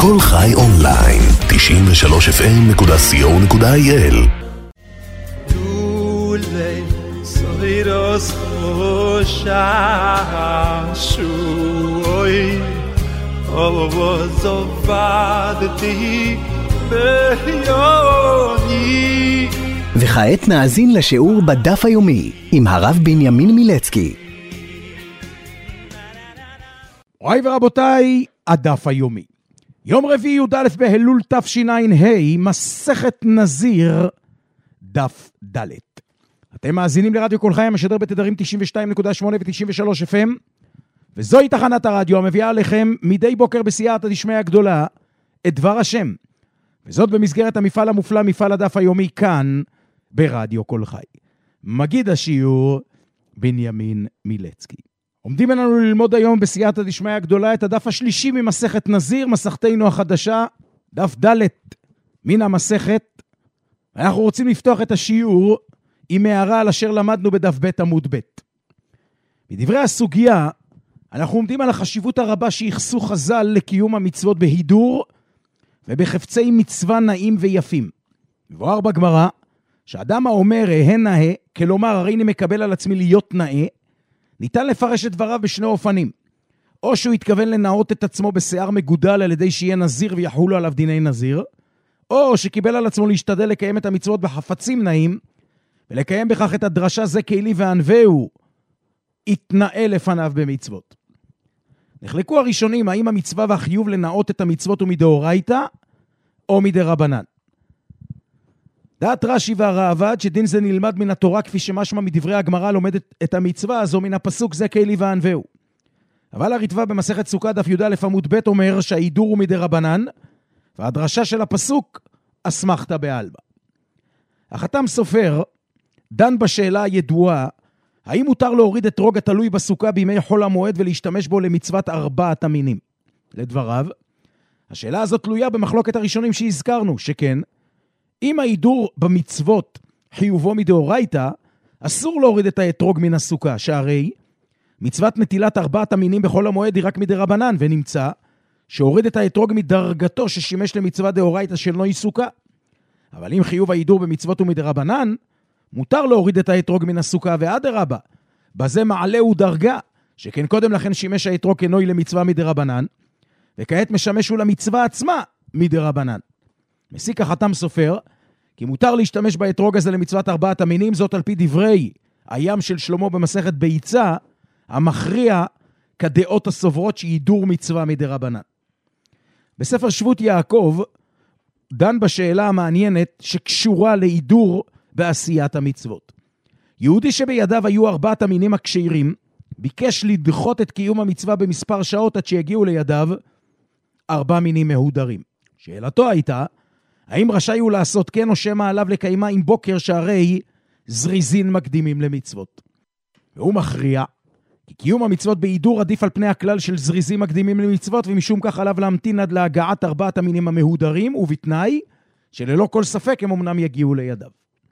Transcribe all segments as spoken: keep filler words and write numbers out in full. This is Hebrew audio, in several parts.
כל חי אונליין, תשעים ושלוש אף אם נקודה סי או נקודה איי אל. Lule, soiros shashui, ovozovadti beyoni. וכעת נאזין לשיעור בדף היומי עם הרב בנימין מילצקי. אוהי ורבותיי, הדף היומי. יום רביעי י' א' בהלול תשע"ה, מסכת נזיר, דף ד'. אתם מאזינים לרדיו כל חי, המשדר בתדרים תשעים ושתיים נקודה שמונה ו-תשעים ושלוש אף אם, וזוהי תחנת הרדיו המביאה עליכם מדי בוקר בסייעתא דשמיא הגדולה את דבר השם. וזאת במסגרת המפעל המופלא, מפעל הדף היומי, כאן ברדיו כל חי. מגיד השיעור בנימין מילצקי. עומדים לנו ללמוד היום בסייעתא דשמיא הגדולה את הדף השלישי ממסכת נזיר, מסכתנו החדשה, דף ד' מן המסכת. אנחנו רוצים לפתוח את השיעור עם הערה על אשר למדנו בדף ב' עמוד ב'. בדברי הסוגיה, אנחנו עומדים על החשיבות הרבה שיחסו חז"ל לקיום המצוות בהידור ובחפצי מצווה נעים ויפים. מבואר בגמרא, שאדם האומר ראה נאה, כלומר הרי אני מקבל על עצמי להיות נאה, ניתן לפרש את דבריו בשני אופנים. או שהוא התכוון לנאות את עצמו בשיער מגודל על ידי שיהיה נזיר ויחולו עליו דיני נזיר, או שקיבל על עצמו להשתדל לקיים את המצוות בחפצים נעים, ולקיים בכך את הדרשה זה כאלי וענווהו, יתנאה לפניו במצוות. נחלקו הראשונים האם המצווה והחיוב לנאות את המצוות הוא מדאורייתא או מדרבנן. דעת רש"י והראב"ד שדין זה נלמד מן התורה כפי שמשמע מדברי הגמרא לומדת את המצווה הזו מן הפסוק זה כאלי וענווהו. אבל הרטב"א במסכת סוכה דף י"א עמוד ב' אומר שההידור הוא מדרבנן, והדרשה של הפסוק אסמכתא בעלמא. החתם סופר דן בשאלה הידועה, האם מותר להוריד אתרוג התלוי בסוכה בימי חול המועד ולהשתמש בו למצוות ארבעת המינים? לדבריו, השאלה הזאת תלויה במחלוקת הראשונים שהזכרנו, שכן, אם ההידור במצוות חיובו מדאורייתא, אסור להוריד את האתרוג מן הסוכה, שהרי מצוות נטילת ארבעת המינים בכל המועד היא רק מדרבנן, ונמצא שהוריד את האתרוג מדרגתו ששימש למצווה דאורייתא של נוי סוכה. אבל אם חיוב ההידור במצוות הוא מדרבנן, מותר להוריד את האתרוג מן הסוכה, ואדרבה, בזה מעלהו דרגה, שכן קודם לכן שימש האתרוג כנוי למצווה מדרבנן, וכעת משמש הוא למצווה עצמה מדרבנן. מסיק החתם סופר, כי מותר להשתמש באתרוג הזה למצוות ארבעת המינים, זאת על פי דברי הים של שלמה במסכת ביצה, המכריע כדעות הסוברות שהידור מצווה מדרבנן. בספר שבות יעקב, דן בשאלה המעניינת שקשורה להידור בעשיית המצוות. יהודי שבידיו היו ארבעת המינים הכשרים, ביקש לדחות את קיום המצווה במספר שעות עד שיגיעו לידיו ארבע מינים מהודרים. שאלתו הייתה, האם רשאי הוא לעשות כן או שמא עליו לקיימה עם בוקר שהרי זריזין מקדימים למצוות? והוא מכריע, כי קיום המצוות בהידור עדיף על פני הכלל של זריזים מקדימים למצוות, ומשום כך עליו להמתין עד להגעת ארבעת המינים המהודרים, ובתנאי שללא כל ספק הם אמנם יגיעו לידיו.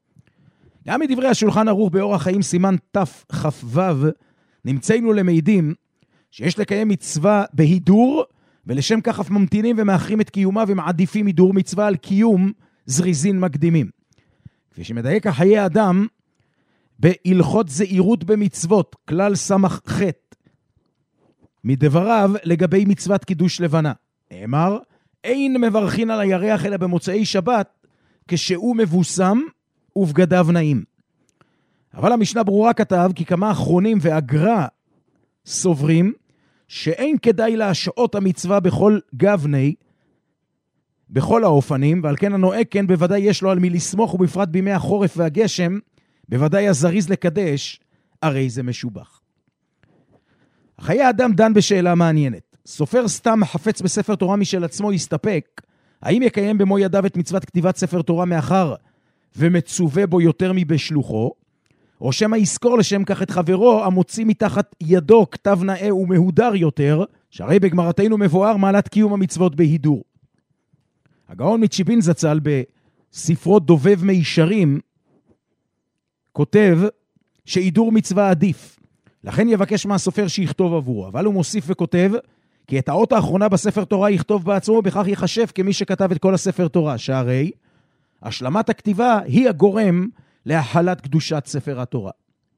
גם מדברי השולחן ערוך באורח חיים סימן תכ"ו, נמצאנו למעידים שיש לקיים מצווה בהידור, ולשם כך אף ממתינים ומאחרים את קיומה ומעדיפים הידור מצווה על קיום זריזין מקדימים. כפי שמדייק החיי אדם בהלכות זהירות במצוות, כלל סמך ח' מדבריו לגבי מצוות קידוש לבנה. נאמר, אין מברכין על הירח אלא במוצאי שבת, כשהוא מבוסם ובגדיו נעים. אבל המשנה ברורה כתב כי כמה אחרונים והגר"א סוברים שאין כדאי להשעות המצווה בכל גבני, בכל האופנים, ועל כן הנוהג כן בוודאי יש לו על מי לסמוך, ובפרט בימי החורף והגשם, בוודאי הזריז לקדש, הרי זה משובח. חיי האדם דן בשאלה מעניינת. סופר סתם חפץ בספר תורה משל עצמו יסתפק, האם יקיים במו ידיו את מצוות כתיבת ספר תורה מאחר ומצווה בו יותר מבשלוחו, או שמא יזכור לשם כך את חברו המוציא מתחת ידו כתב נאה ומהודר יותר, שהרי בגמרתנו מבואר מעלת קיום המצוות בהידור. הגאון מצ'יבין זצ"ל בספרו דובב מישרים כותב שהידור מצווה עדיף, לכן יבקש מהסופר שיכתוב עבורו. אבל הוא מוסיף וכותב כי את האות האחרונה בספר תורה יכתוב בעצמו, בכך יחשב כמי שכתב את כל הספר תורה, שהרי השלמת הכתיבה היא הגורם להחלת קדושת ספר התורה.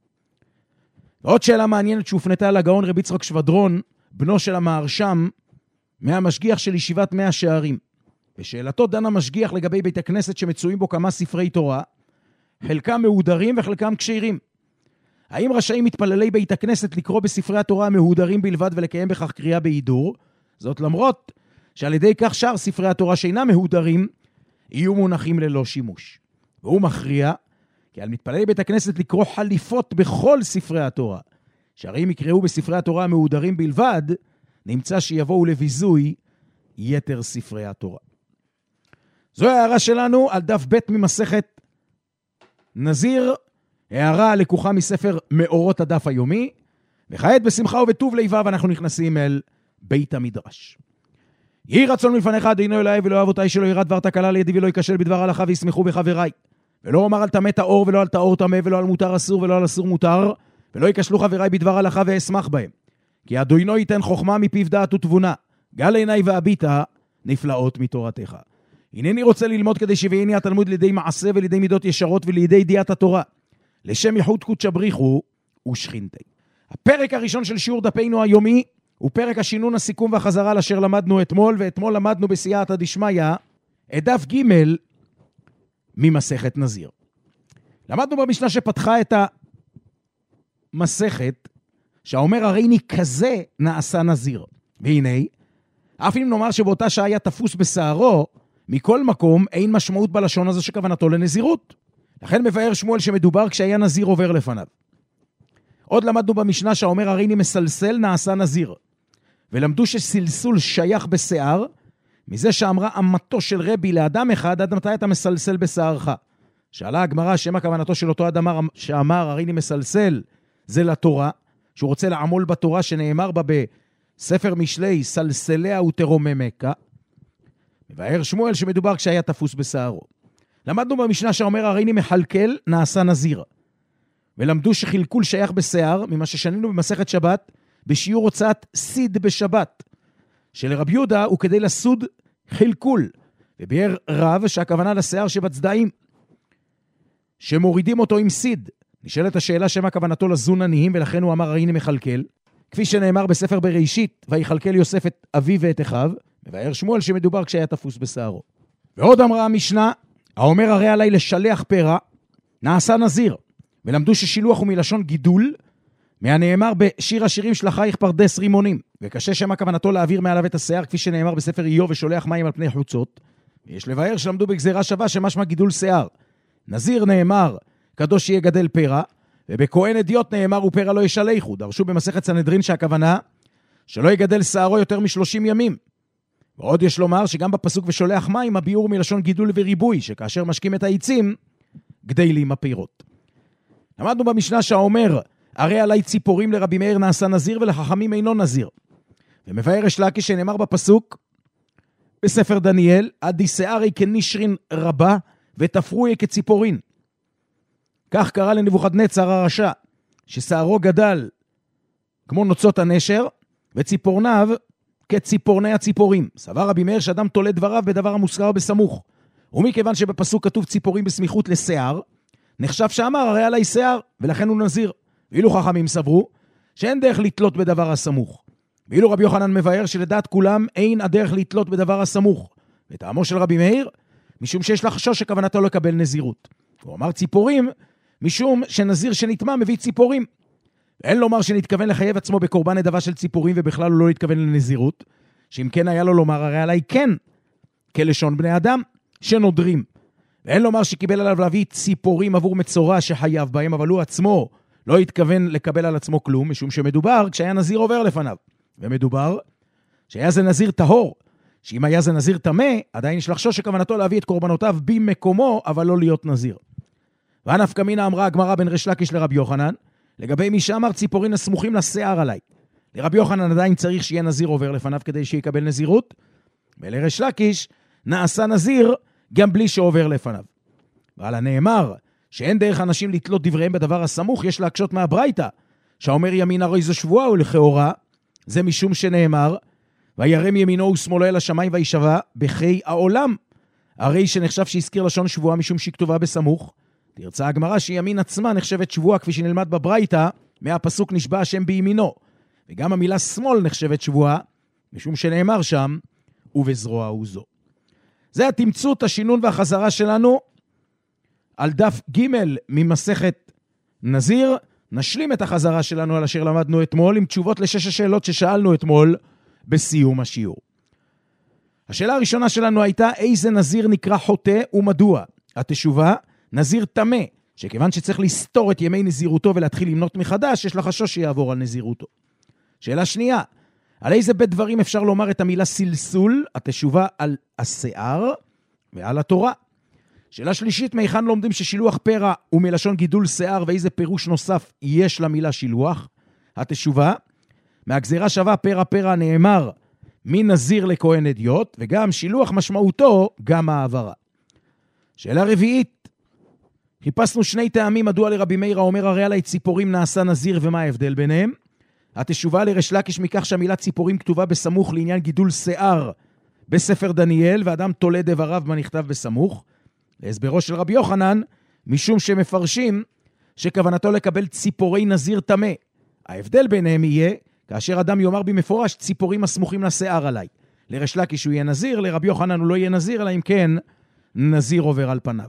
ועוד שאלה מעניינת שהופנתה לגאון רבי יצחק שבדרון, בנו של המהרש"ם, מהמשגיח של ישיבת מאה שערים. בשאלתו דן המשגיח לגבי בית הכנסת שמצויים בו כמה ספרי תורה, חלקם מהודרים וחלקם כשירים. האם רשאים מתפללי בית הכנסת לקרוא בספרי התורה המהודרים בלבד ולקיים בכך קריאה בהידור? זאת למרות שעל ידי כך שאר ספרי התורה שאינם מהודרים יהיו מונחים ללא שימוש. והוא מכריע כי על מתפללי בית הכנסת לקרוא חליפות בכל ספרי התורה, שהרי אם יקראו בספרי התורה המהודרים בלבד, נמצא שיבואו לביזוי יתר ספרי התורה. זו הערה שלנו על דף ב' ממסכת נזיר, הערה לקוחה מספר מאורות הדף היומי, וכעת בשמחה ובטוב לבב אנחנו נכנסים אל בית המדרש. יהי רצון מלפניך אדינו אלוהי ולא אבותיי שלא ירד דבר תקלה לידי ולא ייכשל בדבר הלכה וישמחו בחבריי, ולא אומר על טמא טהור ולא על טהור טמא ולא על מותר אסור ולא על אסור מותר, ולא ייכשלו חבריי בדבר הלכה ואשמח בהם, כי אדוני ייתן חוכמה מפיו דעת ותבונה, גל עיניי והביטה נפלאות מתורתך. הנני רוצה ללמוד כדי שביעני התלמוד לידי מעשה ולידי מידות ישרות ולידי ידיעת התורה, לשם ייחוד קודש בריחו ושכינתי. הפרק הראשון של שיעור דפינו היומי הוא פרק השינון, הסיכום והחזרה לאשר למדנו אתמול, ואתמול למדנו בסייעתא דשמיא את דף ג' ממסכת נזיר. למדנו במשנה שפתחה את המסכת שהאומר הריני כזה נעשה נזיר. והנה, אף אם נאמר שבאותה שעה היה תפוס בשערו, מכל מקום אין משמעות בלשון הזה שכוונתו לנזירות. לכן מבאר שמואל שמדובר כשהיה נזיר עובר לפניו. עוד למדנו במשנה שהאומר הריני מסלסל נעשה נזיר. ולמדו שסלסול שייך בשיער, מזה שאמרה אמתו של רבי לאדם אחד, עד מתי אתה מסלסל בשערך. שאלה הגמרא שמה כוונתו של אותו אדם שאמר הריני מסלסל, זה לתורה, שהוא רוצה לעמול בתורה שנאמר בה בספר משלי, סלסליה ותרוממקה. מבאר שמואל שמדובר כשהיה תפוס בשערו. למדנו במשנה שאומר הריני מחלקל נעשה נזיר. ולמדו שחילקול שייך בשיער, ממה ששנינו במסכת שבת, בשיעור הוצאת סיד בשבת. שלרבי יהודה הוא כדי לסוד חילקול. וביאר רב שהכוונה לשיער שבצדעים, שמורידים אותו עם סיד. נשאלת השאלה שמה כוונתו לזון עניים, ולכן הוא אמר הריני מחלקל. כפי שנאמר בספר בראשית, ויחלקל יוסף את אביו ואת אחיו, מבאר שמואל שמדובר כשהיה תפוס בשערו. ועוד אמרה המשנה, האומר הרי עלי לשלח פרע, נעשה נזיר. ולמדו ששילוח הוא מלשון גידול, מהנאמר בשיר השירים שלחייך פרדס רימונים, וקשה שמה כוונתו להעביר מעליו את השיער, כפי שנאמר בספר איוב ושולח מים על פני חוצות. ויש לבאר שלמדו בגזירה שווה שמשמע גידול שיער. נזיר נאמר, קדוש יהיה גדל פרע, ובכהן אדיוט נאמר ופרע לא ישלחו. דרשו במסכת סנהדרין שהכוונה שלא יגדל שערו יותר משלושים ימים. ועוד יש לומר שגם בפסוק ושולח מים הביאור מלשון גידול וריבוי, שכאשר משקים את העצים גדלים הפירות. למדנו במשנה שהאומר הרי עלי ציפורים לרבי מאיר נעשה נזיר ולחכמים אינו נזיר. ומבאר יש לקיש שנאמר בפסוק בספר דניאל, עדי שערי כנשרין רבה ותפרוי כציפורין. כך קרא לנבוכדנצר הרשע, ששערו גדל כמו נוצות הנשר, וציפורניו כציפורני הציפורים. סבר רבי מאיר שאדם תולה דבריו בדבר המוזכר בסמוך. ומכיוון שבפסוק כתוב ציפורים בסמיכות לשיער, נחשב שאמר הרי עלי שיער, ולכן הוא נזיר. ואילו חכמים סברו שאין דרך לתלות בדבר הסמוך. ואילו רבי יוחנן מבאר שלדעת כולם אין הדרך לתלות בדבר הסמוך. וטעמו של רבי מאיר, משום שיש לחשוש שכוונתו לקבל נזירות. הוא אמר ציפורים, משום שנזיר שנטמא מביא ציפורים. ואין לומר שנתכוון לחייב עצמו בקורבן נדבה של ציפורים, ובכלל הוא לא התכוון לנזירות, שאם כן היה לו לומר הרי עלי כן, כלשון בני אדם שנודרים. ואין לומר שקיבל עליו להביא ציפורים עבור מצורע שחייב בהם, אבל הוא עצמו לא התכוון לקבל על עצמו כלום, משום שמדובר כשהיה נזיר עובר לפניו. ומדובר שהיה זה נזיר טהור, שאם היה זה נזיר טמא, עדיין יש לחשוש שכוונתו להביא את קורבנותיו במקומו, אבל לא להיות נזיר. והנפקא מינה אמרה הגמרא בין ריש לקיש לרבי יוחנן, לגבי מי שאמר ציפורין הסמוכים לשיער עליי. לרבי יוחנן עדיין צריך שיהיה נזיר עובר לפניו כדי שיקבל נזירות, ולריש לקיש נעשה נזיר גם בלי שעובר לפניו. ועל הנאמר שאין דרך אנשים לתלות דבריהם בדבר הסמוך, יש להקשות מהברייתא, שהאומר ימין הרי זו שבועה ולכאורה, זה משום שנאמר, וירם ימינו ושמאלו אל השמיים וישבע בחי העולם. הרי שנחשב שהזכיר לשון שבועה משום שכתובה בסמוך. תרצה הגמרא שימין עצמה נחשבת שבועה כפי שנלמד בברייתא, מהפסוק נשבע השם בימינו. וגם המילה שמאל נחשבת שבועה, משום שנאמר שם, ובזרוע הוא זו. זה התמצות, השינון והחזרה שלנו על דף ג' ממסכת נזיר. נשלים את החזרה שלנו על אשר למדנו אתמול עם תשובות לשש השאלות ששאלנו אתמול בסיום השיעור. השאלה הראשונה שלנו הייתה איזה נזיר נקרא חוטא ומדוע? התשובה, נזיר תמה, שכיוון שצריך לסתור את ימי נזירותו ולהתחיל למנות מחדש, יש לחשוש שיעבור על נזירותו. שאלה שנייה, על איזה בית דברים אפשר לומר את המילה סלסול? התשובה על השיער ועל התורה. שאלה שלישית, מהיכן לומדים ששילוח פרע הוא מלשון גידול שיער, ואיזה פירוש נוסף יש למילה שילוח? התשובה, מהגזירה שווה פרע פרע נאמר מנזיר לכהן אדיוט, וגם שילוח משמעותו גם העברה. שאלה רביעית, חיפשנו שני טעמים מדוע לרבי מאיר אומר הרי עלי ציפורים נעשה נזיר ומה ההבדל ביניהם. התשובה לריש לקיש מכך שהמילה ציפורים כתובה בסמוך לעניין גידול שיער בספר דניאל, ואדם תולד איבריו מה נכתב בסמוך. להסברו של רבי יוחנן, משום שמפרשים שכוונתו לקבל ציפורי נזיר תמה. ההבדל ביניהם יהיה כאשר אדם יאמר במפורש ציפורים הסמוכים לשיער עליי. לריש לקיש הוא יהיה נזיר, לרבי יוחנן הוא לא יהיה נזיר, אלא אם כן נזיר עובר על פניו.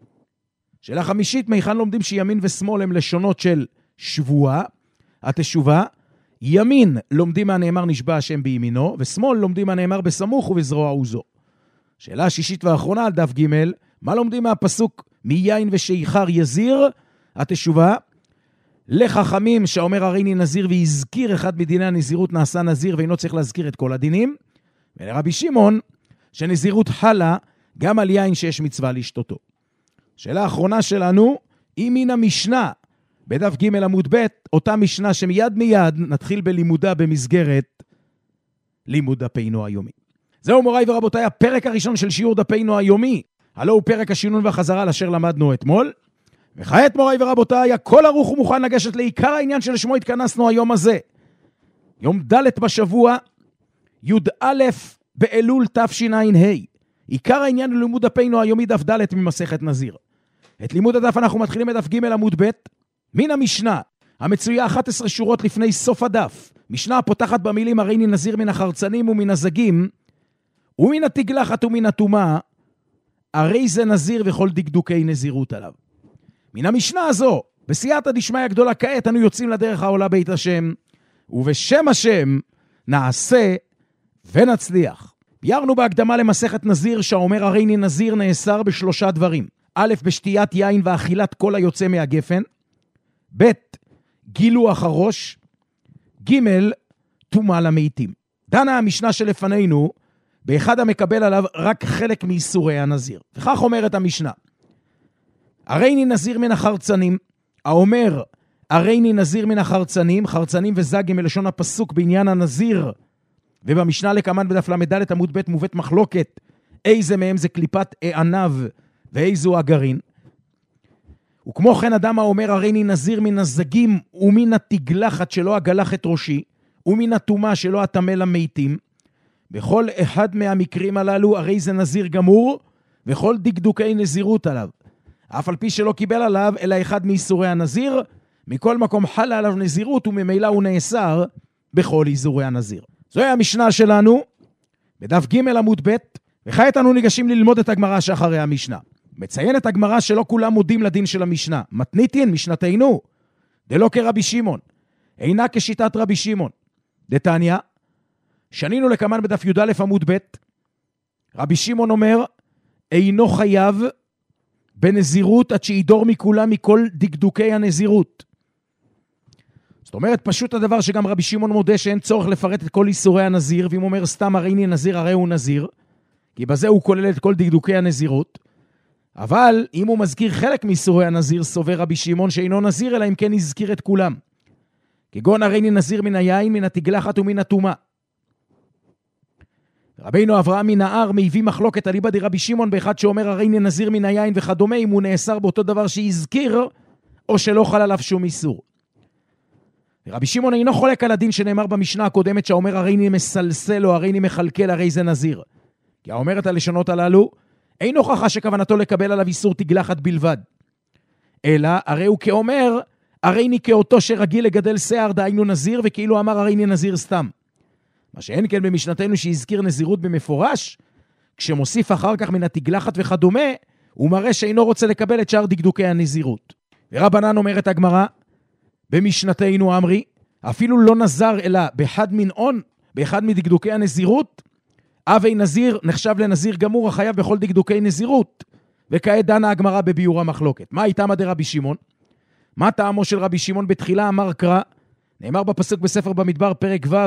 שאלה חמישית, מהיכן לומדים שימין ושמאל הם לשונות של שבועה? התשובה, ימין לומדים מהנאמר נשבע השם בימינו, ושמאל לומדים מהנאמר בסמוך ובזרוע הוא זו. שאלה השישית והאחרונה על דף ג', מה לומדים מהפסוק מיין ושיכר יזיר? התשובה, לחכמים שאומר הריני נזיר והזכיר אחד מדיני הנזירות נעשה נזיר ואינו צריך להזכיר את כל הדינים, ולרבי שמעון שנזירות חלה גם על יין שיש מצווה לשתותו. שאלה האחרונה שלנו היא מן המשנה בדף ג' עמוד ב', אותה משנה שמיד מיד נתחיל בלימודה במסגרת לימוד דפינו היומי. זהו מוריי ורבותיי, הפרק הראשון של שיעור דפינו היומי, הלא הוא פרק השינון והחזרה לאשר למדנו אתמול. וכעת מוריי ורבותיי, הכל ערוך ומוכן לגשת לעיקר העניין שלשמו התכנסנו היום הזה. יום ד' בשבוע, י"א באלול תשע"ה. עיקר העניין ללימוד דפינו היומי דף ד' ממסכת נזיר. את לימוד הדף אנחנו מתחילים בדף ג' עמוד ב', מן המשנה, המצויה אחת עשרה שורות לפני סוף הדף. משנה הפותחת במילים הריני נזיר מן החרצנים ומן הזגים, ומן התגלחת ומן הטומאה, הרי זה נזיר וכל דקדוקי נזירות עליו. מן המשנה הזו, בסייעתא דשמיא הגדולה כעת אנו יוצאים לדרך העולה בית השם, ובשם השם נעשה ונצליח. ביארנו בהקדמה למסכת נזיר שאומר הריני נזיר נאסר בשלושה דברים. א', בשתיית יין ואכילת כל היוצא מהגפן. ב', גילוח הראש. ג', טומאה למתים. דנה המשנה שלפנינו באחד המקבל עליו רק חלק מאיסורי הנזיר. וכך אומרת המשנה, הריני נזיר מן החרצנים, האומר הריני נזיר מן החרצנים, חרצנים וזגים מלשון הפסוק בעניין הנזיר, ובמשנה לקמן בדף למד עמוד ב' מובאת מחלוקת, איזה מהם זה קליפת עניו ואיזו הגרעין. וכמו כן אדם האומר הריני נזיר מן הזגים ומן התגלחת שלא אגלח את ראשי, ומן הטומאה שלא אטמא למתים, בכל אחד מהמקרים הללו הרי זה נזיר גמור, וכל דקדוקי נזירות עליו. אף על פי שלא קיבל עליו אלא אחד מאיסורי הנזיר, מכל מקום חלה עליו נזירות וממילא הוא נאסר בכל איסורי הנזיר. זוהי המשנה שלנו בדף ג' עמוד ב', וכעת אנו ניגשים ללמוד את הגמרא שאחרי המשנה. מציינת הגמרא שלא כולם מודים לדין של המשנה. מתניתין משנתנו, דלא כרבי שמעון, אינה כשיטת רבי שמעון. דתניא, שנינו לקמן בדף י"א עמוד ב', רבי שמעון אומר, אינו חייב בנזירות עד שידור מכולם מכל דקדוקי הנזירות. זאת אומרת, פשוט הדבר שגם רבי שמעון מודה שאין צורך לפרט את כל איסורי הנזיר, ואם אומר סתם הריני נזיר, הרי הוא נזיר, כי בזה הוא כולל את כל דקדוקי הנזירות. אבל אם הוא מזכיר חלק מאיסורי הנזיר, סובר רבי שמעון שאינו נזיר, אלא אם כן יזכיר את כולם. כגון הריני נזיר מן היין, מן התגלחת ומן הטומאה. רבינו אברהם מן הער מביא מחלוקת אליבא דרבי שמעון באחד שאומר הריני נזיר מן היין וכדומה, אם הוא נאסר באותו דבר שיזכיר, או שלא חל עליו שום איסור. רבי שמעון אינו חולק על הדין שנאמר במשנה הקודמת שאומר הרי אני מסלסל או הרי אני מחלקל הרי זה נזיר. כי האומרת הלשונות הללו אין הוכחה שכוונתו לקבל עליו איסור תגלחת בלבד. אלא הרי הוא כאומר הרי אני כאותו שרגיל לגדל שיער דהיינו נזיר וכאילו אמר הרי אני נזיר סתם. מה שאין כן במשנתנו שהזכיר נזירות במפורש, כשמוסיף אחר כך מן התגלחת וכדומה, הוא מראה שאינו רוצה לקבל את שאר דקדוקי הנזירות. ורבנן אומרת הגמרא, במשנתנו אמרי, אפילו לא נזר אלא באחד מנעון, באחד מדקדוקי הנזירות, אבי נזיר נחשב לנזיר גמור החייב בכל דקדוקי נזירות, וכעת דנה הגמרא בביאור המחלוקת. מה איתם עד רבי שמעון? מה טעמו של רבי שמעון? בתחילה אמר קרא, נאמר בפסוק בספר במדבר פרק ו'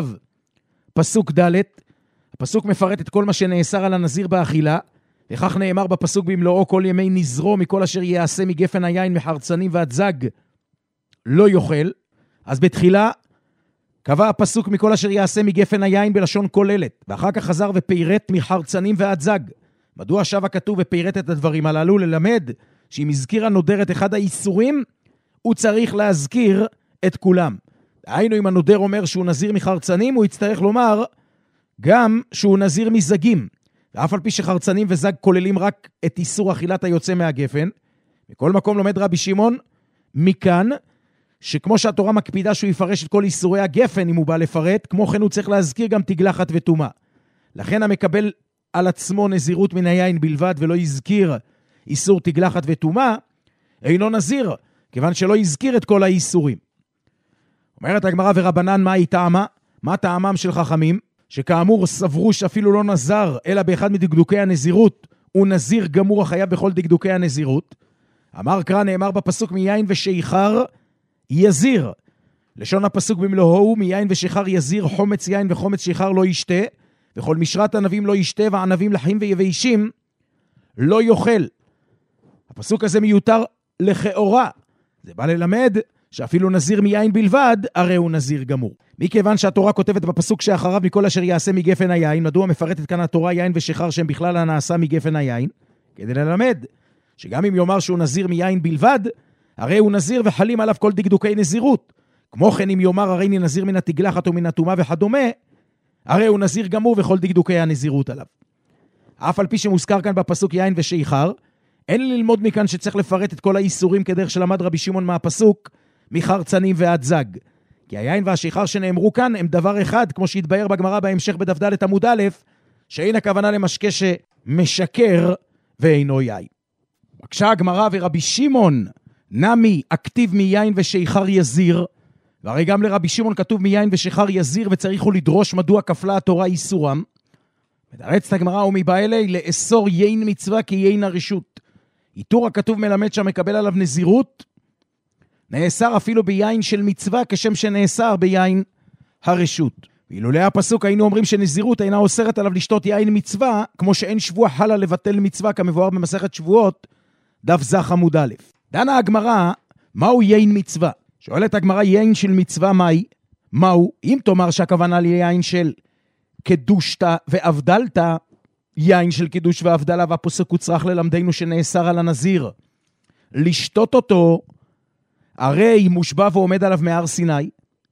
פסוק ד', הפסוק מפרט את כל מה שנאסר על הנזיר באכילה, וכך נאמר בפסוק במלואו כל ימי נזרו מכל אשר יעשה מגפן היין מחרצנים ועד זג לא יאכל. אז בתחילה קבע הפסוק מכל אשר יעשה מגפן היין בלשון כוללת, ואחר כך חזר ופירט מחרצנים ועד זג. מדוע שב הכתוב ופירט את הדברים הללו? ללמד שאם הזכיר הנודר את אחד האיסורים, הוא צריך להזכיר את כולם. דהיינו, אם הנודר אומר שהוא נזיר מחרצנים, הוא יצטרך לומר גם שהוא נזיר מזגים. ואף על פי שחרצנים וזג כוללים רק את איסור אכילת היוצא מהגפן, בכל מקום לומד רבי שמעון מכאן, שכמו שהתורה מקפידה שהוא יפרש את כל איסורי הגפן אם הוא בא לפרט, כמו כן הוא צריך להזכיר גם תגלחת וטומאה. לכן המקבל על עצמו נזירות מן היין בלבד ולא יזכיר איסור תגלחת וטומאה, אינו נזיר, כיוון שלא יזכיר את כל האיסורים. אומרת הגמרא ורבנן מה היא טעמה? מה טעמם של חכמים? שכאמור סברו שאפילו לא נזר, אלא באחד מדקדוקי הנזירות, הוא נזיר גמור החייב בכל דקדוקי הנזירות. אמר קרא נאמר בפסוק מיין ושיכר יזיר. לשון הפסוק במלואו מיין ושיכר יזיר חומץ יין וחומץ שיכר לא ישתה, וכל משרת ענבים לא ישתה וענבים לחים ויבשים לא יאכל. הפסוק הזה מיותר לכאורה. זה בא ללמד שאפילו נזיר מיין בלבד, הרי הוא נזיר גמור. מכיוון שהתורה כותבת בפסוק שאחריו מכל אשר יעשה מגפן היין, מדוע מפרטת כאן התורה יין ושיכר שהם בכלל הנעשה מגפן היין? כדי ללמד שגם אם יאמר שהוא נזיר מיין בלבד, הרי הוא נזיר וחלים עליו כל דקדוקי נזירות. כמו כן אם יאמר הרי אני נזיר מן התגלחת או מן הטומאה וכדומה, הרי הוא נזיר גמור וכל דקדוקי הנזירות עליו. אף על פי שמוזכר כאן בפסוק יין ושיכר, אין ללמוד מכאן שצריך לפרט את כל האיסורים כדרך שלמד רבי שמעון מהפסוק מחרצנים ועד זג. כי היין והשיכר שנאמרו כאן הם דבר אחד, כמו שהתבהר בגמרא בהמשך בדף ד' עמוד א', שאין הכוונה למשקה שמשקר ואינו יין. בקשה הגמרא ורבי שמעון נמי הכתיב מיין ושיכר יזיר, והרי גם לרבי שמעון כתוב מיין ושיכר יזיר וצריך הוא לדרוש מדוע כפלה התורה איסורם. מתרצת הגמרא ומבעלי לאסור יין מצווה כי יין הרשות. איתור הכתוב מלמד שמקבל עליו נזירות, נאסר אפילו ביין של מצווה כשם שנאסר ביין הרשות. ואילולא הפסוק היינו אומרים שנזירות אינה אוסרת עליו לשתות יין מצווה, כמו שאין שבוע חלה לבטל מצווה כמבואר במסכת שבועות, דף זך עמוד א'. דנה הגמרא, מהו יין מצווה? שואלת הגמרא יין של מצווה מהי? מהו? אם תאמר שהכוונה ליין של קדושת ואבדלת, יין של קידוש ואבדלה, והפסוק הוא צריך ללמדנו שנאסר על הנזיר לשתות אותו, הרי מושבע ועומד עליו מהר סיני,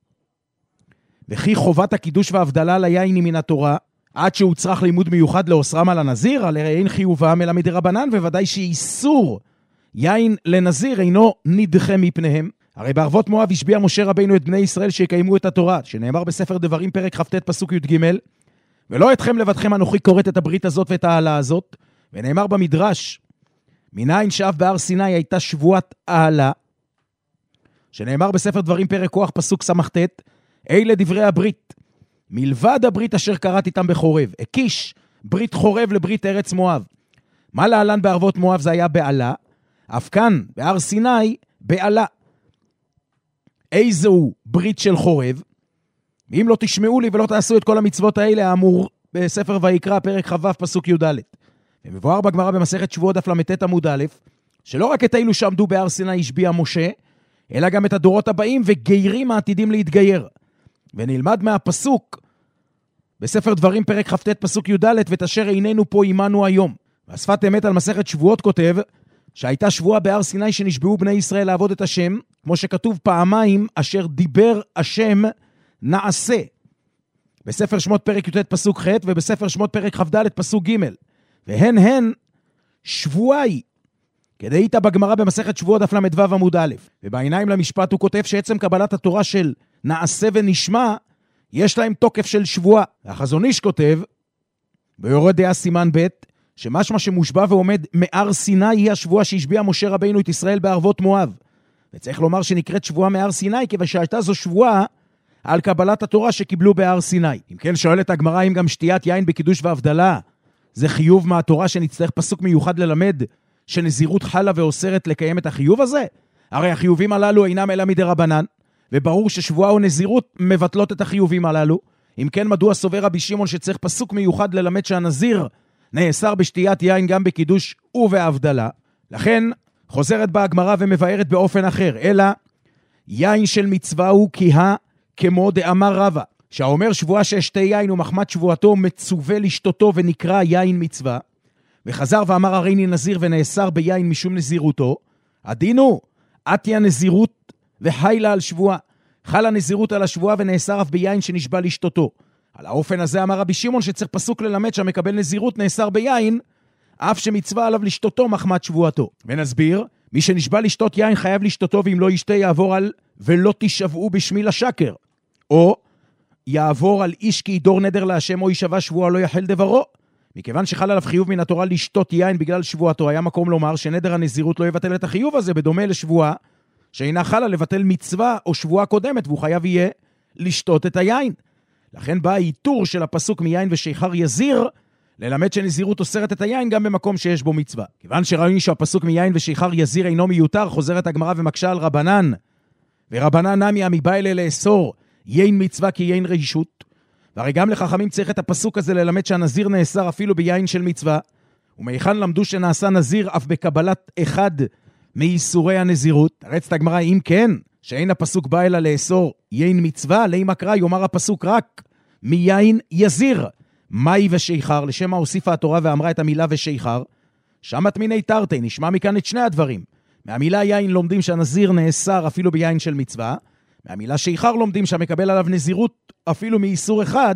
וכי חובת הקידוש והבדלה ליין היא מן התורה, עד שהוא צריך לימוד מיוחד לאוסרם על הנזיר, הרי אין חיובם אלא מדי רבנן, וודאי שאיסור יין לנזיר אינו נדחה מפניהם. הרי בערבות מואב השביע משה רבינו את בני ישראל שיקיימו את התורה, שנאמר בספר דברים פרק כ"ט פסוק י"ג, ולא אתכם לבדכם אנוכי קוראת את הברית הזאת ואת העלה הזאת, ונאמר במדרש, מניין שאף בהר סיני הייתה שבועת העלה, שנאמר בספר דברים פרק כוח פסוק סמ"ט, אלה דברי הברית, מלבד הברית אשר קראת איתם בחורב, הקיש ברית חורב לברית ארץ מואב. מה להלן בערבות מואב זה היה בעלה, אף כאן בהר סיני בעלה. איזהו ברית של חורב? אם לא תשמעו לי ולא תעשו את כל המצוות האלה, האמור בספר ויקרא פרק ח"ו פסוק י"ד. ומבואר בגמרא במסכת שבועות דף ל"ט עמוד א', שלא רק את אלו שעמדו בהר סיני השביע משה, אלא גם את הדורות הבאים וגיירים העתידים להתגייר. ונלמד מהפסוק בספר דברים פרק כ"ט פסוק י"ד, ואת אשר איננו פה עמנו היום. והשפת אמת על מסכת שבועות כותב שהייתה שבועה בהר סיני שנשבעו בני ישראל לעבוד את השם, כמו שכתוב פעמיים, אשר דיבר השם נעשה. בספר שמות פרק י"ט פסוק ח' ובספר שמות פרק כ"ד פסוק ג', והן הן שבועי. כדאית בגמרא במסכת שבועות דף למדו עמוד א', ובעיניים למשפט הוא כותב שעצם קבלת התורה של נעשה ונשמע, יש להם תוקף של שבועה. החזון איש כותב, ביורד דעה סימן ב', שמשמע שמושבע ועומד מהר סיני היא השבועה שהשביע משה רבינו את ישראל בערבות מואב. וצריך לומר שנקראת שבועה מהר סיני, כיוון שהייתה זו שבועה על קבלת התורה שקיבלו בהר סיני. אם כן שואלת הגמרא אם גם שתיית יין בקידוש והבדלה, זה חיוב מהתורה שנצטרך פסוק מיוחד ללמד, שנזירות חלה ואוסרת לקיים את החיוב הזה? הרי החיובים הללו אינם אלא מדרבנן, וברור ששבועה או נזירות מבטלות את החיובים הללו. אם כן, מדוע סובר רבי שמעון שצריך פסוק מיוחד ללמד שהנזיר נאסר בשתיית יין גם בקידוש ובהבדלה? לכן חוזרת בה הגמרא ומבארת באופן אחר, אלא יין של מצווה הוא כיהה כמו דאמר רבא, שהאומר שבועה ששתי יין ומחמת שבועתו מצווה לשתותו ונקרא יין מצווה, וחזר ואמר הריני נזיר ונאסר ביין משום נזירותו, הדינו עטיה נזירות וחיילה על שבועה, חלה נזירות על השבועה ונאסר אף ביין שנשבע לשתותו. על האופן הזה אמר רבי שמעון שצריך פסוק ללמד שהמקבל נזירות נאסר ביין, אף שמצווה עליו לשתותו מחמת שבועתו. ונסביר, מי שנשבע לשתות יין חייב לשתותו, ואם לא ישתה יעבור על ולא תשבעו בשמי לשקר, או יעבור על איש כי ידור נדר להשם או ישבע שבועה לא יחל דברו. מכיוון שחל עליו חיוב מן התורה לשתות יין בגלל שבועתו, היה מקום לומר שנדר הנזירות לא יבטל את החיוב הזה, בדומה לשבועה שאינה חלה לבטל מצווה או שבועה קודמת, והוא חייב יהיה לשתות את היין. לכן בא האיתור של הפסוק מיין ושיכר יזיר, ללמד שנזירות אוסרת את היין גם במקום שיש בו מצווה. כיוון שראינו שהפסוק מיין ושיכר יזיר אינו מיותר, חוזרת הגמרא ומקשה על רבנן, ורבנן נמי המבא אלה לאסור יין מצווה כי יין רשות, והרי גם לחכמים צריך את הפסוק הזה ללמד שהנזיר נאסר אפילו ביין של מצווה, ומהיכן למדו שנעשה נזיר אף בקבלת אחד מאיסורי הנזירות? תרצת הגמרא, אם כן, שאין הפסוק בא אלא לאסור יין מצווה, לי מקרא יאמר הפסוק רק מיין יזיר. מאי ושיכר, לשם מה הוסיפה התורה ואמרה את המילה ושיכר? שמת מיני תרתי, נשמע מכאן את שני הדברים. מהמילה יין לומדים שהנזיר נאסר אפילו ביין של מצווה, מהמילה שיכר לומדים שהמקבל עליו נזירות אפילו מאיסור אחד,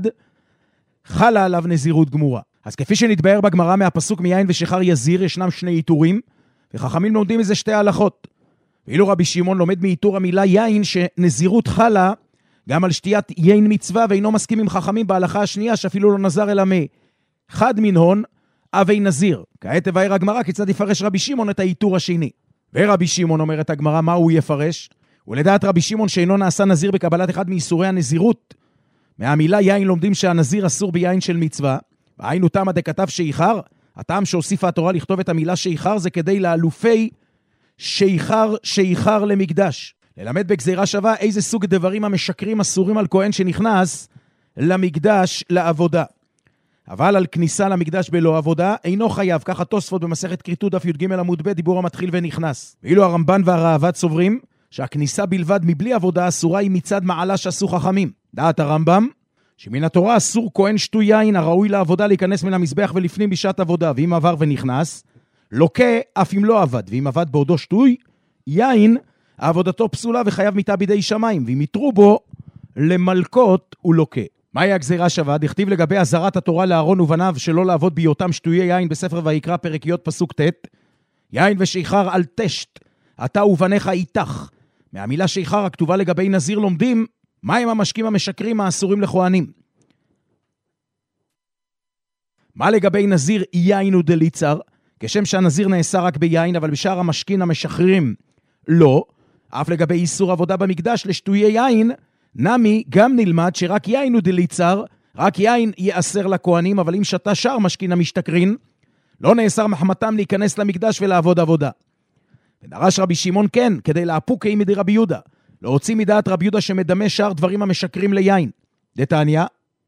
חלה עליו נזירות גמורה. אז כפי שנתבהר בגמרא מהפסוק מיין ושיכר יזיר, ישנם שני איתורים, וחכמים לומדים איזה שתי הלכות. ואילו רבי שמעון לומד מאיתור המילה יין שנזירות חלה גם על שתיית יין מצווה, ואינו מסכים עם חכמים בהלכה השנייה שאפילו לא נזר אלא מחד מנהון אבי נזיר. כעת תבהר הגמרא כיצד יפרש רבי שמעון את האיתור השני. ורבי שמעון אומר את הגמרא מה הוא יפרש, ולדעת רבי שמעון שאינו נעשה נזיר בקבלת אחד מאיסורי הנזירות, מהמילה יין לומדים שהנזיר אסור ביין של מצווה, והיינו תמה דכתב שיכר, הטעם שהוסיפה התורה לכתוב את המילה שיכר זה כדי לאלופי שיכר שיכר למקדש, ללמד בגזירה שווה איזה סוג דברים המשקרים אסורים על כהן שנכנס למקדש לעבודה. אבל על כניסה למקדש בלא עבודה אינו חייב, ככה תוספות במסכת כריתות דף י"ג עמוד ב' דיבור המתחיל ונכנס. ואילו הרמב"ן והראב"ד סוברים שהכניסה בלבד מבלי עבודה אסורה היא מצד מעלה שעשו חכמים. דעת הרמב"ם שמן התורה אסור כהן שתוי יין הראוי לעבודה להיכנס מן המזבח ולפנים בשעת עבודה, ואם עבר ונכנס לוקה אף אם לא עבד, ואם עבד בעודו שתוי יין עבודתו פסולה וחייב מיתה בידי שמיים, ואם יתרו בו למלכות הוא לוקה. מהי הגזירה שווה? דכתיב לגבי עזרת התורה לאהרון ובניו שלא לעבוד בהיותם שטויי יין בספר ויקרא פרק י' פסוק ט', יין ושיכר על תשת אתה ובניך איתך. מהמילה שיכר הכתובה לגבי נזיר לומדים מהם המשקים המשקרים האסורים לכהנים. מה לגבי נזיר יין ודליצר? כשם שהנזיר נאסר רק ביין, אבל בשאר המשקים המשחררים לא. אף לגבי איסור עבודה במקדש לשטויי יין, נמי גם נלמד שרק יין ודליצר, רק יין יאסר לכהנים, אבל אם שתה שאר משכין המשתכרין, לא נאסר מחמתם להיכנס למקדש ולעבוד עבודה. ודרש רבי שמעון כן, כדי להפוקי מדי רבי יהודה, להוציא מדעת רבי יהודה שמדמה שאר דברים המשקרים ליין. דתניא,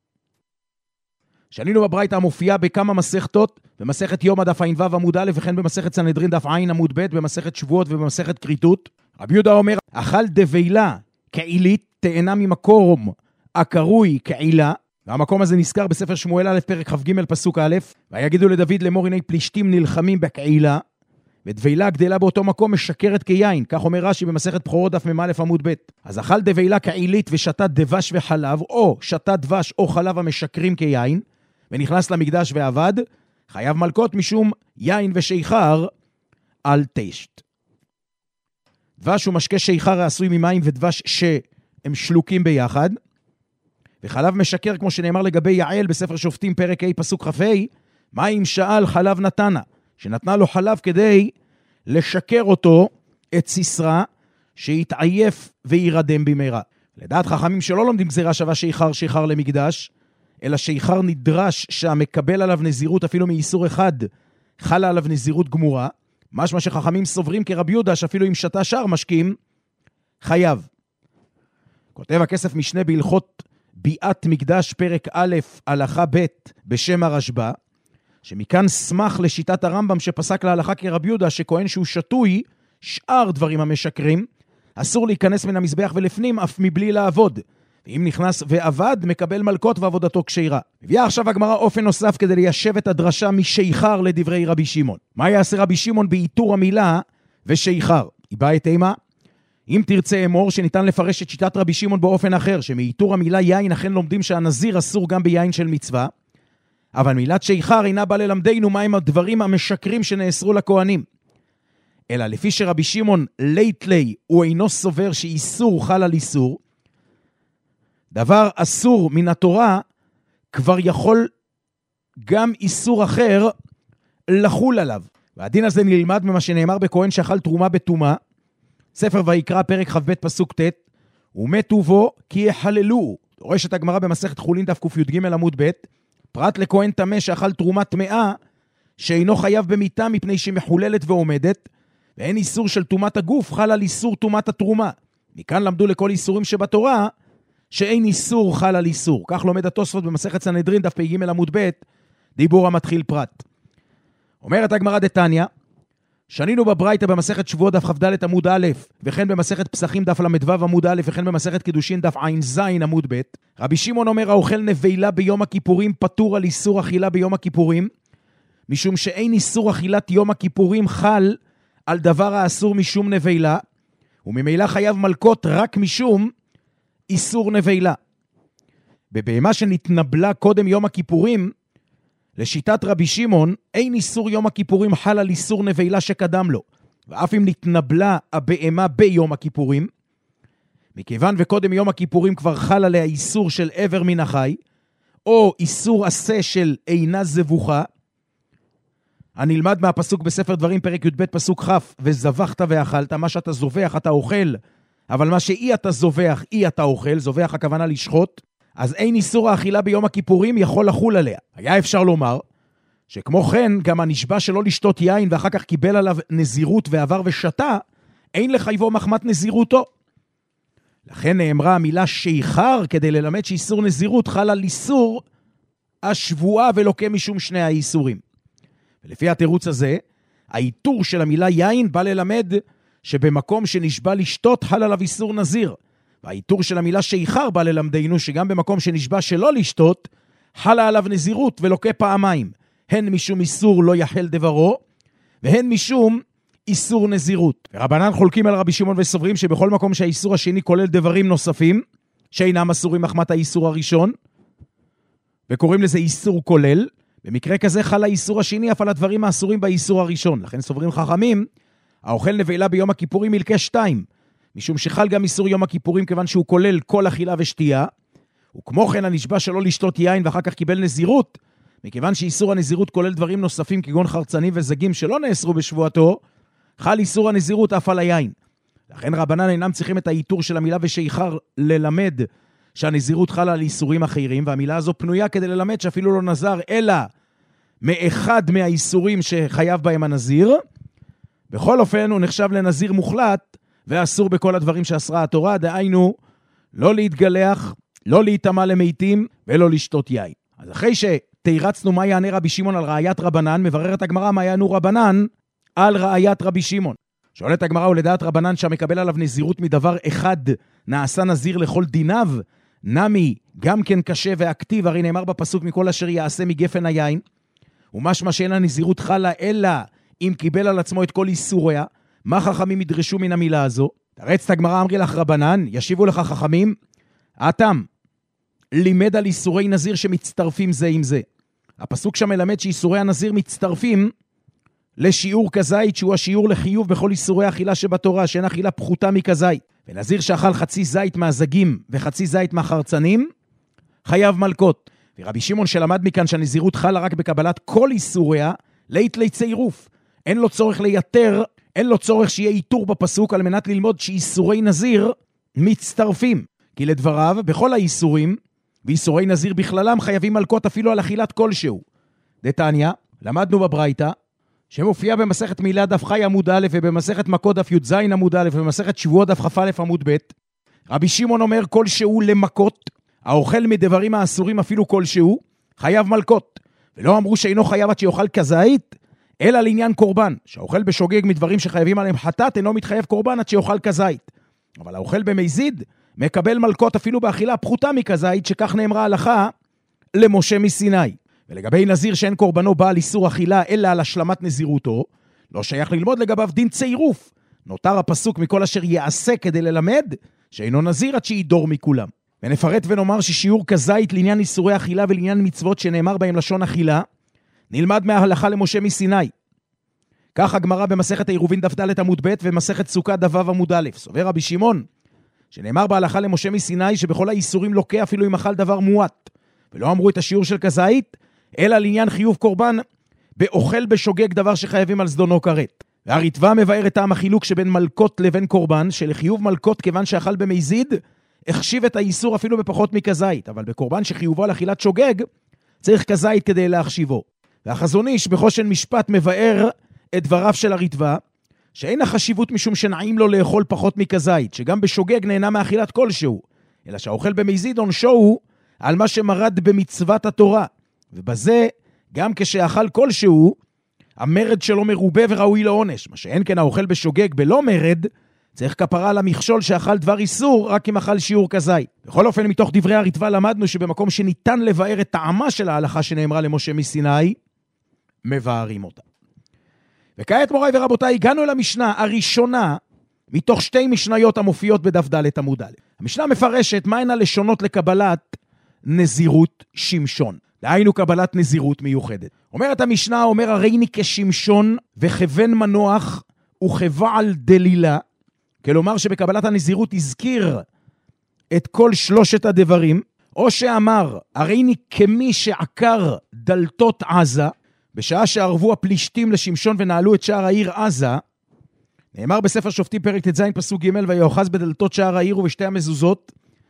שנינו בברייתא המופיעה בכמה מסכתות, במסכת יום דף ע"ו עמוד א', וכן במסכת סנהדרין דף ע' עמוד ב', במסכת שבועות ובמסכת כריתות. רבי יהודה אומר, אכל דבילה כעילית תאנה ממקום הקרוי כעילה, והמקום הזה נזכר בספר שמואל א' פרק כ"ג פסוק א', ויגידו לדוד לאמור הנה פלישתים נלחמים בכעילה, ודבילה גדלה באותו מקום משקרת כיין, כך אומר רש"י במסכת בכורות דף מ"א עמוד ב'. אז אכל דבילה כעילית ושתה דבש וחלב, או שתה דבש או חלב המשקרים כיין, ונכנס למקדש ועבד, חייב מלקות משום יין ושיכר על תשת. דבש הוא משקה שיכר העשוי ממים ודבש שהם שלוקים ביחד, וחלב משקר כמו שנאמר לגבי יעל בספר שופטים פרק ה' פסוק כ"ה, מים שאל חלב נתנה, שנתנה לו חלב כדי לשקר אותו את סיסרא, שיתעייף וירדם במהרה. לדעת חכמים שלא לומדים גזירה שווה שיכר שיכר למקדש, אלא שיכר נדרש שהמקבל עליו נזירות אפילו מאיסור אחד, חלה עליו נזירות גמורה, משמע שחכמים סוברים כרבי יהודה שאפילו אם שתה שאר משקים, חייב. כותב הכסף משנה בהלכות ביאת מקדש פרק א' הלכה ב' בשם הרשב"א, שמכאן סמך לשיטת הרמב"ם שפסק להלכה כרבי יהודה שכהן שהוא שטוי, שאר דברים המשקרים, אסור להיכנס מן המזבח ולפנים אף מבלי לעבוד. ואם נכנס ועבד, מקבל מלכות ועבודתו כשרה. הביאה עכשיו הגמרא אופן נוסף כדי ליישב את הדרשה משיכר לדברי רבי שמעון. מה יעשה רבי שמעון באיתור המילה ושיכר? היא באה את אימה. אם תרצה אמור שניתן לפרש את שיטת רבי שמעון באופן אחר, שמאיתור המילה יין אכן לומדים שהנזיר אסור גם ביין של מצווה, אבל מילת שיכר אינה בא ללמדנו מהם הדברים המשקרים שנאסרו לכהנים. אלא לפי שרבי שמעון לית לי הוא אינו סובר שאיסור חל על איסור, דבר אסור מן התורה כבר יכול גם איסור אחר לחול עליו. והדין הזה נלמד ממה שנאמר בכהן שאכל תרומה בתומה, ספר ויקרא פרק כ"ב פסוק ט', ומתו בו כי יחללו. דורשת הגמרא במסכת חולין דף ק"ג עמוד ב', פרט לכהן טמא שאכל תרומה טמאה, שאינו חייב במיתה מפני שמחוללת ועומדת, ואין איסור של תומת הגוף חל על איסור תומת התרומה. מכאן למדו לכל איסורים שבתורה, שאין איסור חל על איסור. כך לומד התוספות במסכת סנהדרין דף פ"ג עמוד ב', דיבור המתחיל פרט. אומרת הגמרא דתניא, שנינו בברייתא במסכת שבועות דף כ"ד עמוד א', וכן במסכת פסחים דף ל"ו עמוד א', וכן במסכת קידושין דף ע"ז עמוד ב'. רבי שמעון אומר, האוכל נבילה ביום הכיפורים פטור על איסור אכילה ביום הכיפורים, משום שאין איסור אכילת יום הכיפורים חל על דבר האסור משום נבילה, וממילא חייב מלכות רק משום איסור נבילה. בבהמה שנתנבלה קודם יום הכיפורים, לשיטת רבי שמעון, אין איסור יום הכיפורים חל על איסור נבילה שקדם לו, ואף אם נתנבלה הבהמה ביום הכיפורים, מכיוון וקודם יום הכיפורים כבר חל עליה איסור של עבר מן החי, או איסור עשה של אינה זבוחה, הנלמד מהפסוק בספר דברים פרק י"ב פסוק כ', וזבחת ואכלת, מה שאתה זובח אתה אוכל, אבל מה שאי אתה זובח, אי אתה אוכל, זובח הכוונה לשחוט, אז אין איסור האכילה ביום הכיפורים יכול לחול עליה. היה אפשר לומר, שכמו כן, גם הנשבע שלא לשתות יין ואחר כך קיבל עליו נזירות ועבר ושתה, אין לחייבו מחמת נזירותו. לכן נאמרה המילה שיכר כדי ללמד שאיסור נזירות חל על איסור השבועה ולוקה משום שני האיסורים. ולפי התירוץ הזה, האיתור של המילה יין בא ללמד שבמקום שנשבע לשתות חל עליו איסור נזיר. והאיתור של המילה שיכר בא ללמדנו שגם במקום שנשבע שלא לשתות, חלה עליו נזירות ולוקה פעמיים. הן משום איסור לא יחל דברו, והן משום איסור נזירות. ורבנן חולקים על רבי שמעון וסוברים שבכל מקום שהאיסור השני כולל דברים נוספים, שאינם אסורים מחמת האיסור הראשון, וקוראים לזה איסור כולל, במקרה כזה חל האיסור השני אף על הדברים האסורים באיסור הראשון. לכן סוברים חכמים, האוכל נבלה ביום הכיפורים מלכה שתיים, משום שחל גם איסור יום הכיפורים כיוון שהוא כולל כל אכילה ושתייה, וכמו כן הנשבע שלא לשתות יין ואחר כך קיבל נזירות, מכיוון שאיסור הנזירות כולל דברים נוספים כגון חרצנים וזגים שלא נאסרו בשבועתו, חל איסור הנזירות אף על היין. לכן רבנן אינם צריכים את האיתור של המילה ושיכר ללמד שהנזירות חלה על איסורים אחרים, והמילה הזו פנויה כדי ללמד שאפילו לא נזר אלא מאחד מהאיסורים שחייב בהם הנזיר. בכל אופן הוא נחשב לנזיר מוחלט ואסור בכל הדברים שאסרה התורה, דהיינו לא להתגלח, לא להתאמה למתים ולא לשתות יין. אז אחרי שתירצנו מה יענה רבי שמעון על ראיית רבנן, מבררת הגמרא מה יענו רבנן על ראיית רבי שמעון. שואלת הגמרא, ולדעת רבנן שהמקבל עליו נזירות מדבר אחד נעשה נזיר לכל דיניו, נמי גם כן קשה ואקטיב, הרי נאמר בפסוק מכל אשר יעשה מגפן היין, ומשמע שאין הנזירות חלה אלא אם קיבל על עצמו את כל איסוריה, מה חכמים ידרשו מן המילה הזו? תרץ את הגמרא, אמרי לך רבנן, ישיבו לך חכמים, אתם לימד על איסורי נזיר שמצטרפים זה עם זה. הפסוק שם מלמד שאיסורי הנזיר מצטרפים לשיעור כזית, שהוא השיעור לחיוב בכל איסורי אכילה שבתורה, שאין אכילה פחותה מכזית. ונזיר שאכל חצי זית מהזגים וחצי זית מהחרצנים, חייב מלכות. ורבי שמעון שלמד מכאן שהנזירות חלה רק בקבלת כל איסוריה, לית לצירוף. אין לו צורך ליתר, אין לו צורך שיהיה איתור בפסוק על מנת ללמוד שאיסורי נזיר מצטרפים. כי לדבריו, בכל האיסורים, ואיסורי נזיר בכללם חייבים מלכות אפילו על אכילת כלשהו. דתניא, למדנו בברייתא, שמופיע במסכת מילה דף חי עמוד א' ובמסכת מכות דף י"ז עמוד א' ובמסכת שבועות דף כ"א עמוד ב'. רבי שמעון אומר כלשהו למכות, האוכל מדברים האסורים אפילו כלשהו, חייב מלכות. ולא אמרו שאינו חייב עד שיאכל כזית, אלא לעניין קורבן, שהאוכל בשוגג מדברים שחייבים עליהם חטאת, אינו מתחייב קורבן עד שיאכל כזית. אבל האוכל במזיד מקבל מלכות אפילו באכילה פחותה מכזית, שכך נאמרה הלכה למשה מסיני. ולגבי נזיר שאין קורבנו בעל איסור אכילה אלא על השלמת נזירותו, לא שייך ללמוד לגביו דין צירוף. נותר הפסוק מכל אשר יעשה כדי ללמד שאינו נזיר עד שידור מכולם. ונפרט ונאמר ששיעור כזית לעניין איסורי אכילה ולעניין מצוות שנאמר בהם לשון אכילה, נלמד מההלכה למשה מסיני. כך הגמרא במסכת העירובין דף ד' עמוד ב' ומסכת סוכה דף ו' עמוד א'. סובר רבי שמעון שנאמר בהלכה למשה מסיני שבכל האיסורים לוקה אפילו אם אכל דבר מועט, ולא אמרו את השיעור של כזית, אלא לעניין חיוב קורבן באוכל בשוגג דבר שחייבים על זדונו כרת. והריטב"א מבאר את טעם החילוק שבין מלכות לבין קורבן, שלחיוב מלכות כיוון שאכל במזיד, החשיב את האיסור אפילו בפחות מכזית, אבל בקורבן שחיובו על אכילת שוגג, צריך כזית כדי להחשיבו. והחזון איש בחושן משפט מבאר את דבריו של הריטב"א, שאין החשיבות משום שנעים לו לאכול פחות מכזית, שגם בשוגג נהנה מאכילת כלשהו, אלא שהאוכל במזיד עונשו הוא על מה שמרד במצוות התורה, ובזה גם כשאכל כלשהו, המרד שלו מרובה וראוי לעונש, מה שאין כן האוכל בשוגג בלא מרד, צריך כפרה על המכשול שאכל דבר איסור רק אם אכל שיעור כזית. בכל אופן, מתוך דברי הריטב"א למדנו שבמקום שניתן לבאר את טעמה של ההלכה שנאמרה למשה מסיני, מבארים אותה. וכעת מוריי ורבותיי, הגענו אל המשנה הראשונה מתוך שתי משניות המופיעות בדף ד' עמוד א'. המשנה מפרשת מהן הלשונות לקבלת נזירות שמשון. דהיינו קבלת נזירות מיוחדת. אומרת המשנה, אומר הריני כשמשון וכבן מנוח וכבעל דלילה, כלומר שבקבלת הנזירות הזכיר את כל שלושת הדברים, או שאמר הריני כמי שעקר דלתות עזה, בשעה שערבו הפלישתים לשמשון ונעלו את שער העיר עזה, נאמר בספר שופטים פרק ט"ז פסוק ג' ויאחז בדלתות שער העיר ובשתי המזוזות,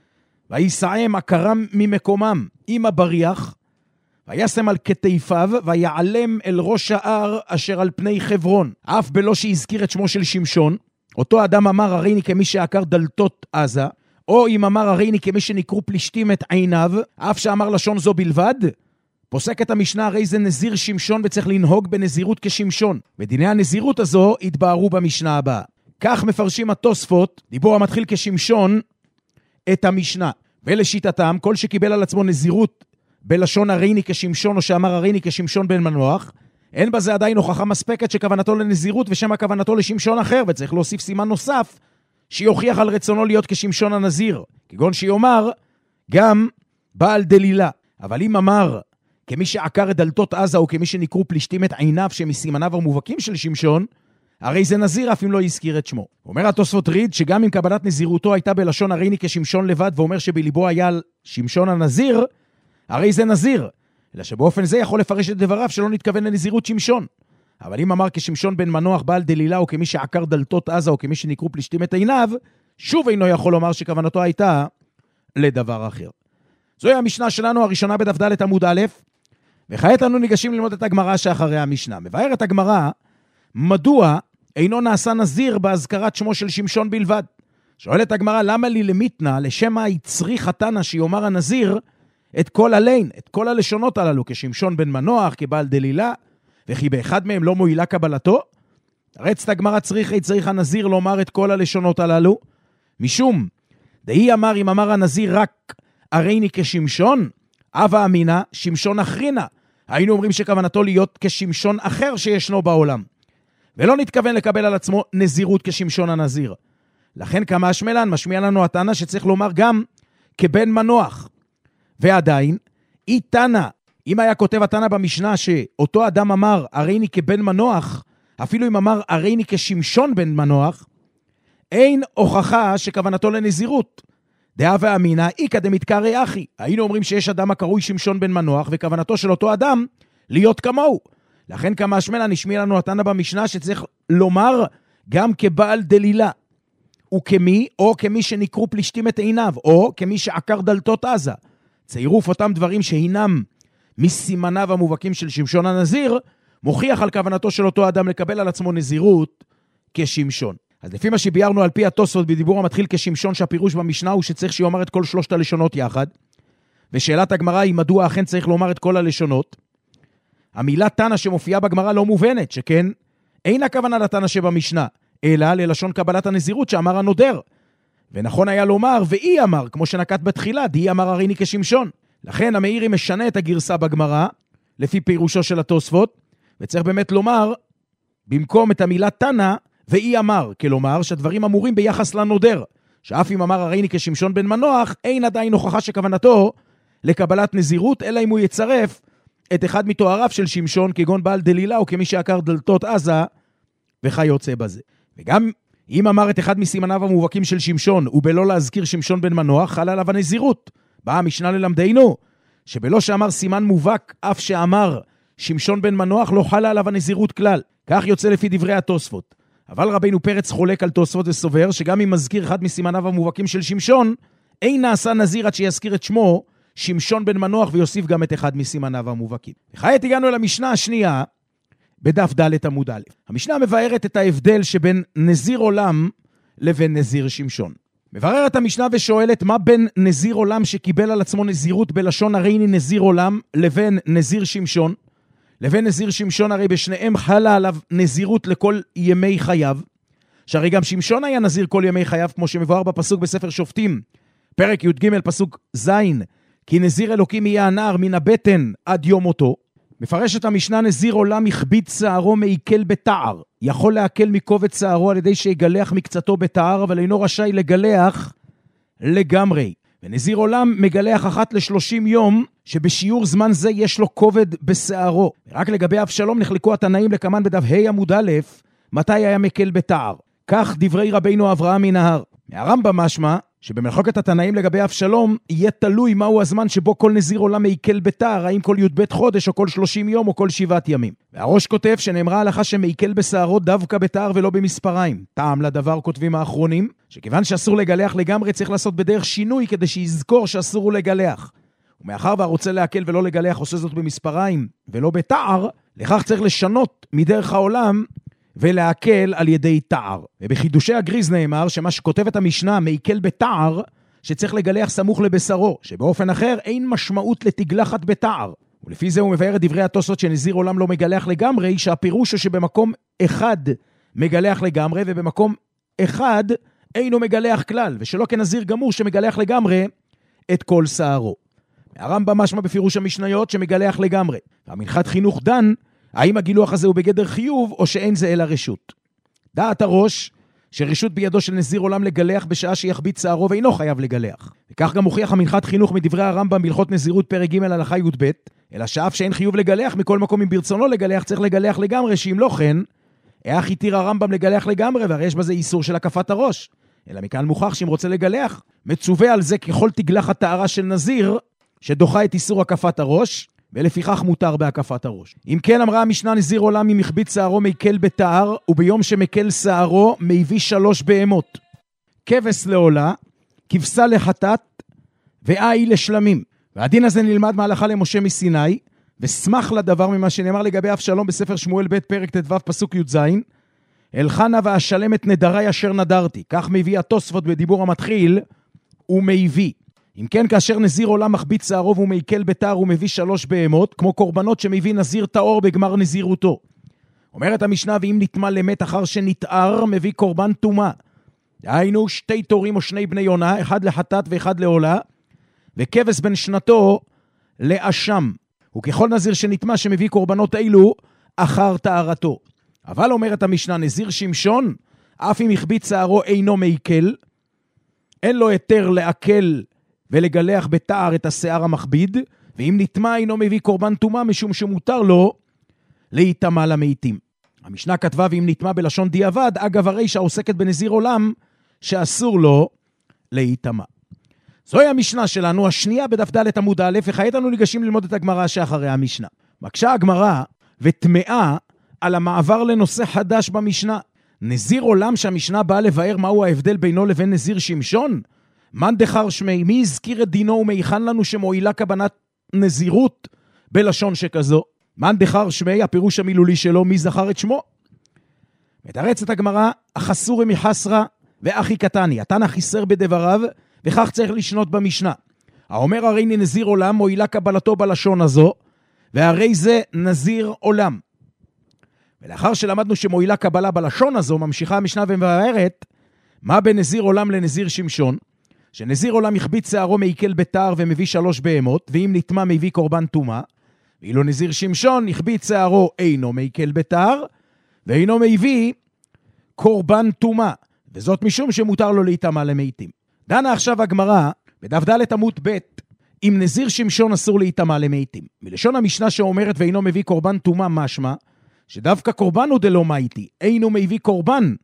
ויסעם עקרם ממקומם עם הבריח, וישם על כתפיו ויעלם אל ראש ההר אשר על פני חברון, אף בלא שהזכיר את שמו של שמשון. אותו אדם אמר הריני כמי שעקר דלתות עזה, או אם אמר הריני כמי שנקרו פלישתים את עיניו, אף שאמר לשון זו בלבד, פוסקת המשנה הרי זה נזיר שמשון וצריך לנהוג בנזירות כשמשון. ודיני הנזירות הזו התבארו במשנה הבאה. כך מפרשים התוספות, דיבור המתחיל כשמשון, את המשנה. ולשיטתם, כל שקיבל על עצמו נזירות בלשון הריני כשמשון, או שאמר הריני כשמשון בן מנוח, אין בזה עדיין הוכחה מספקת שכוונתו לנזירות ושמה כוונתו לשמשון אחר, וצריך להוסיף סימן נוסף שיוכיח על רצונו להיות כשמשון הנזיר, כגון שיאמר גם בעל דלילה. אבל אם אמר כמי שעקר את דלתות עזה או כמי שנקרו פלישתים את עיניו שמסימניו המובהקים של שמשון, הרי זה נזיר אף אם לא יזכיר את שמו. אומר התוספות ריד שגם אם קבלת נזירותו הייתה בלשון הריני כשמשון לבד ואומר שבליבו היה שמשון הנזיר, הרי זה נזיר, אלא שבאופן זה יכול לפרש את דבריו שלא נתכוון לנזירות שמשון. אבל אם אמר כשמשון בן מנוח בעל דלילה או כמי שעקר דלתות עזה או כמי שנקרו פלישתים את עיניו, שוב אינו יכול לומר שכוונתו הייתה לדבר אחר. זוהי המשנה שלנו הראשונה בדף ד' עמוד א', וכעת אנו ניגשים ללמוד את הגמרא שאחרי המשנה. מבארת הגמרא מדוע אינו נעשה נזיר בהזכרת שמו של שמשון בלבד. שואלת הגמרא, למה לי למיתנה, לשם מה יצריך התנא שיאמר הנזיר את כל הלין, את כל הלשונות הללו, כשמשון בן מנוח, כבעל דלילה, וכי באחד מהם לא מועילה קבלתו? רצת הגמרא צריכה, צריך הנזיר לומר את כל הלשונות הללו, משום, דהי אמר, אם אמר הנזיר רק הריני כשמשון, אבא אמינה, שמשון אחרינה. היינו אומרים שכוונתו להיות כשמשון אחר שישנו בעולם. ולא נתכוון לקבל על עצמו נזירות כשמשון הנזיר. לכן כמה השמלן משמיע לנו התנא שצריך לומר גם כבן מנוח. ועדיין, אי תנא, אם היה כותב התנא במשנה שאותו אדם אמר הריני כבן מנוח, אפילו אם אמר הריני כשמשון בן מנוח, אין הוכחה שכוונתו לנזירות. דעה ואמינה, איקא דמתקרא אחי. היינו אומרים שיש אדם הקרוי שמשון בן מנוח, וכוונתו של אותו אדם להיות כמוהו. לכן כמה השמלן נשמיע לנו התנא במשנה שצריך לומר גם כבעל דלילה. וכמי, או כמי שנקרו פלישתים את עיניו, או כמי שעקר דלתות עזה. צירוף אותם דברים שהינם מסימניו המובהקים של שמשון הנזיר, מוכיח על כוונתו של אותו אדם לקבל על עצמו נזירות כשמשון. אז לפי מה שביארנו על פי התוספות בדיבור המתחיל כשמשון, שהפירוש במשנה הוא שצריך שיאמר את כל שלושת הלשונות יחד, ושאלת הגמרא היא מדוע אכן צריך לומר את כל הלשונות. המילה תנא שמופיעה בגמרא לא מובנת, שכן אין הכוונה לתנא שבמשנה, אלא ללשון קבלת הנזירות שאמר הנודר. ונכון היה לומר, ואי אמר, כמו שנקט בתחילה, די אמר הריני כשמשון. לכן המאירי משנה את הגרסה בגמרא, לפי פירושו של התוספות, וצריך באמת לומר, במקום את המילה תנא, ואי אמר, כלומר שהדברים אמורים ביחס לנודר, שאף אם אמר הריני כשמשון בן מנוח, אין עדיין הוכחה שכוונתו לקבלת נזירות, אלא אם הוא יצרף את אחד מתואריו של שמשון, כגון בעל דלילה, או כמי שעקר דלתות עזה, וכיוצא בזה. וגם אם אמר את אחד מסימניו המובהקים של שמשון, ובלא להזכיר שמשון בן מנוח, חל עליו הנזירות. באה המשנה ללמדנו, שבלא שאמר סימן מובהק, אף שאמר שמשון בן מנוח, לא חלה עליו הנזירות כלל. כך יוצא לפי דברי התוספות. אבל רבינו פרץ חולק על תוספות וסובר, שגם אם מזכיר אחד מסימניו המובהקים של שמשון, אין נעשה נזיר עד שיזכיר את שמו, שמשון בן מנוח, ויוסיף גם את אחד מסימניו המובהקים. וכעת הגענו למשנה השנייה, בדף ד' עמוד א'. המשנה מבארת את ההבדל שבין נזיר עולם לבין נזיר שמשון. מבררת המשנה ושואלת מה בין נזיר עולם שקיבל על עצמו נזירות בלשון הריני נזיר עולם, לבין נזיר שמשון. לבין נזיר שמשון, הרי בשניהם חלה עליו נזירות לכל ימי חייו, שהרי גם שמשון היה נזיר כל ימי חייו, כמו שמבואר בפסוק בספר שופטים, פרק י"ג פסוק ז', כי נזיר אלוקים יהיה הנער מן הבטן עד יום מותו. מפרשת המשנה, נזיר עולם הכביד שערו מעיכל בתער, יכול להקל מכובד שערו על ידי שיגלח מקצתו בתער, אבל אינו רשאי לגלח לגמרי. ונזיר עולם מגלח אחת לשלושים יום, שבשיעור זמן זה יש לו כובד בשערו. רק לגבי אבשלום נחלקו התנאים לקמן בדף ה' עמוד א', מתי היה מקל בתער. כך דברי רבינו אברהם מנהר. מהרמב"ם משמע, שבמחלוקת התנאים לגבי אבשלום, יהיה תלוי מהו הזמן שבו כל נזיר עולם מעיכל בתער, האם כל י"ב חודש או כל שלושים יום או כל שבעת ימים. והראש כותב שנאמרה הלכה שמעיכל בשערו דווקא בתער ולא במספריים. טעם לדבר כותבים האחרונים, שכיוון שאסור לגלח לגמרי צריך לעשות בדרך שינוי כדי שיזכור שאסור הוא לגלח. ומאחר והרוצה להקל ולא לגלח עושה זאת במספריים ולא בתער, לכך צריך לשנות מדרך העולם ולהקל על ידי תער. ובחידושי הגריז נאמר שמה שכותבת המשנה מעיכל בתער, שצריך לגלח סמוך לבשרו, שבאופן אחר אין משמעות לתגלחת בתער. ולפי זה הוא מבאר את דברי התוספות שנזיר עולם לא מגלח לגמרי, שהפירוש הוא שבמקום אחד מגלח לגמרי, ובמקום אחד אינו מגלח כלל, ושלא כנזיר גמור שמגלח לגמרי את כל שערו. הרמב"ם משמע בפירוש המשניות שמגלח לגמרי. והמנחת חינוך דן, האם הגילוח הזה הוא בגדר חיוב, או שאין זה אלא רשות. דעת הראש, שרשות בידו של נזיר עולם לגלח בשעה שיחבית שערו ואינו חייב לגלח. וכך גם הוכיח המנחת חינוך מדברי הרמב"ם בהלכות נזירות פרק ג' הלכה י"ב, אלא שאף שאין חיוב לגלח, מכל מקום אם ברצונו לגלח, צריך לגלח לגמרי, שאם לא כן, איך התיר הרמב"ם לגלח לגמרי, והרי יש בזה איסור של הקפת הראש. אלא מכאן מוכח שאם רוצה לגלח, מצווה על זה ככל תגלחת טהרה של נזיר, שדוחה את איסור הקפת הראש, ולפיכך מותר בהקפת הראש. אם כן אמרה המשנה, נזיר עולם אם החבית שערו מקל בתער, וביום שמקל שערו מביא שלוש בהמות. כבש לעולה, כבשה לחטאת, ואי לשלמים. והדין הזה נלמד מהלכה למשה מסיני, וסמך לדבר ממה שנאמר לגבי אבשלום בספר שמואל ב' פרק ט"ו פסוק י"ז, אלחנה ואשלם את נדרי אשר נדרתי. כך מביא התוספות בדיבור המתחיל, ומביא. אם כן, כאשר נזיר עולם מחבית שערו והוא מעיכל בתער, הוא מביא שלוש בהמות, כמו קורבנות שמביא נזיר טהור בגמר נזירותו. אומרת המשנה, ואם נטמא למת אחר שנתער, מביא קורבן טומאה. דהיינו שתי תורים או שני בני יונה, אחד לחטאת ואחד לעולה, וכבש בן שנתו לאשם. וככל נזיר שנטמא שמביא קורבנות אילו אחר טהרתו. אבל אומרת המשנה, נזיר שמשון, אף אם החביא שערו אינו מעיכל, אין לו היתר לעכל ולגלח בתער את השיער המכביד, ואם נטמע אינו מביא קורבן טומאה, משום שמותר לו להיטמע למתים. המשנה כתבה, ואם נטמע בלשון דיעבד, אגב הרישא עוסקת בנזיר עולם, שאסור לו להיטמע. זוהי המשנה שלנו, השנייה בדף ד' עמוד א', וכעת אנו ניגשים ללמוד את הגמרא שאחרי המשנה. מקשה הגמרא וטמאה על המעבר לנושא חדש במשנה. נזיר עולם שהמשנה באה לבאר מהו ההבדל בינו לבין נזיר שמשון? מן דחר שמי, מי הזכיר את דינו ומייחן לנו שמועילה כוונת נזירות בלשון שכזו? מן דחר שמי, הפירוש המילולי שלו, מי זכר את שמו? מתרצת הגמרא, החסורי מחסרה ואחי קטני, התנא חיסר בדבריו, וכך צריך לשנות במשנה. האומר הרי נזיר עולם, מועילה קבלתו בלשון הזו, והרי זה נזיר עולם. ולאחר שלמדנו שמועילה קבלה בלשון הזו, ממשיכה המשנה ומבארת, מה בין נזיר עולם לנזיר שמשון? שנזיר עולם החביא שערו מעיכל בתער ומביא שלוש בהמות, ואם נטמע מביא קורבן טומאה, ואילו נזיר שמשון החביא שערו אינו מעיכל בתער, ואינו מביא קורבן טומאה, וזאת משום שמותר לו להיטמע למתים. דנה עכשיו הגמרא, בדף ד' עמוד ב', אם נזיר שמשון אסור להיטמע למתים. מלשון המשנה שאומרת ואינו מביא קורבן טומאה משמע, שדווקא קורבן הוא דלא מייתי, אינו מביא קורבן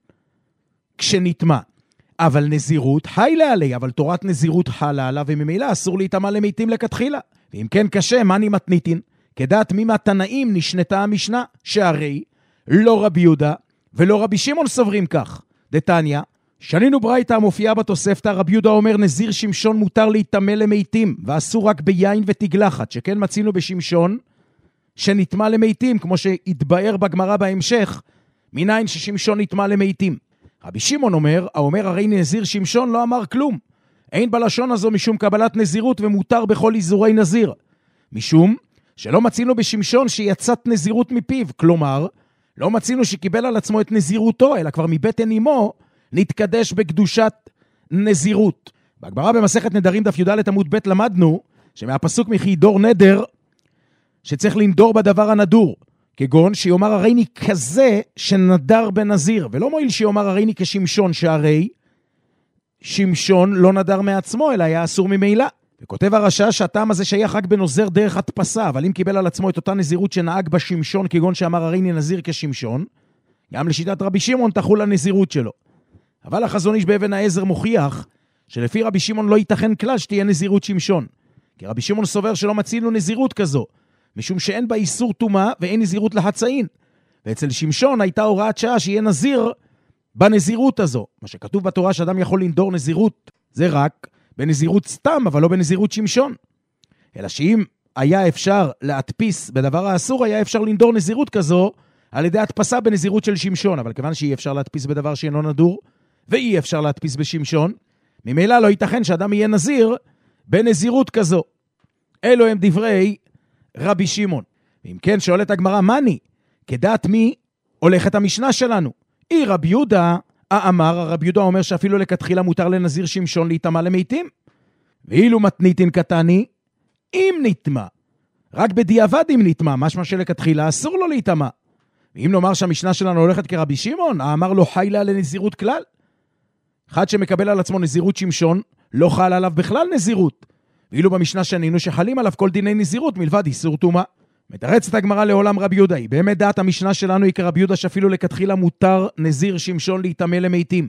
כשנטמע. אבל נזירות חיילה עלי, אבל תורת נזירות חלה עליו, וממילא אסור להיטמע למתים לכתחילה. ואם כן קשה, מה נמתניתין? כדעת מי מהתנאים נשנתה המשנה, שהרי לא רבי יהודה ולא רבי שמעון סוברים כך. דתניא, שנינו ברייתא המופיעה בתוספתא, רבי יהודה אומר נזיר שמשון מותר להיטמא למתים, ואסור רק ביין ותגלחת, שכן מצינו בשמשון שנטמע למתים, כמו שהתבאר בגמרא בהמשך, מניין ששמשון נטמע למתים. רבי שמעון אומר, האומר הרי נזיר שמשון לא אמר כלום. אין בלשון הזו משום קבלת נזירות ומותר בכל איזורי נזיר. משום שלא מצינו בשמשון שיצאת נזירות מפיו, כלומר, לא מצינו שקיבל על עצמו את נזירותו, אלא כבר מבטן אמו נתקדש בקדושת נזירות. בהגמרא במסכת נדרים דף י"ד עמוד ב' למדנו שמהפסוק מכי דור נדר שצריך לנדור בדבר הנדור, כגון שיאמר הריני כזה שנדר בנזיר, ולא מועיל שיאמר הריני כשמשון, שהרי שמשון לא נדר מעצמו, אלא היה אסור ממילא. וכותב הרשע שהטעם הזה שייך רק בנוזר דרך הדפסה, אבל אם קיבל על עצמו את אותה נזירות שנהג בשמשון, כגון שאמר הריני נזיר כשמשון, גם לשיטת רבי שמעון תחול הנזירות שלו. אבל החזון איש באבן העזר מוכיח שלפי רבי שמעון לא ייתכן כלל שתהיה נזירות שמשון. כי רבי שמעון סובר שלא מצינו נזירות כזו, משום שאין בה איסור טומאה ואין נזירות לחצאין. ואצל שמשון הייתה הוראת שעה שיהיה נזיר בנזירות הזו. מה שכתוב בתורה שאדם יכול לנדור נזירות, זה רק בנזירות סתם, אבל לא בנזירות שמשון. אלא שאם היה אפשר להדפיס בדבר האסור, היה אפשר לנדור נזירות כזו על ידי הדפסה בנזירות של שמשון. אבל כיוון שאי אפשר להדפיס בדבר שאינו נדור, ואי אפשר להדפיס בשמשון, ממילא לא ייתכן שאדם יהיה נזיר בנזירות כזו. אלו הם דברי רבי שמעון. ואם כן שואלת הגמרא, מני? כדעת מי הולכת המשנה שלנו? אי רבי יהודה אמר, רבי יהודה אומר שאפילו לכתחילה מותר לנזיר שמשון להיטמע למתים. ואילו מתניתין קטני, אם נטמע, רק בדיעבד אם נטמע, משמע שלכתחילה אסור לו להיטמע. ואם נאמר שהמשנה שלנו הולכת כרבי שמעון, אמר לו חיילה לנזירות כלל. אחד שמקבל על עצמו נזירות שמשון, לא חל עליו בכלל נזירות. ואילו במשנה שנינו שחלים עליו כל דיני נזירות מלבד איסור טומאה. מתרצת הגמרא לעולם רבי יהודה. באמת דעת המשנה שלנו היא כרבי יהודה שאפילו לכתחילה מותר נזיר שמשון להיטמא למתים.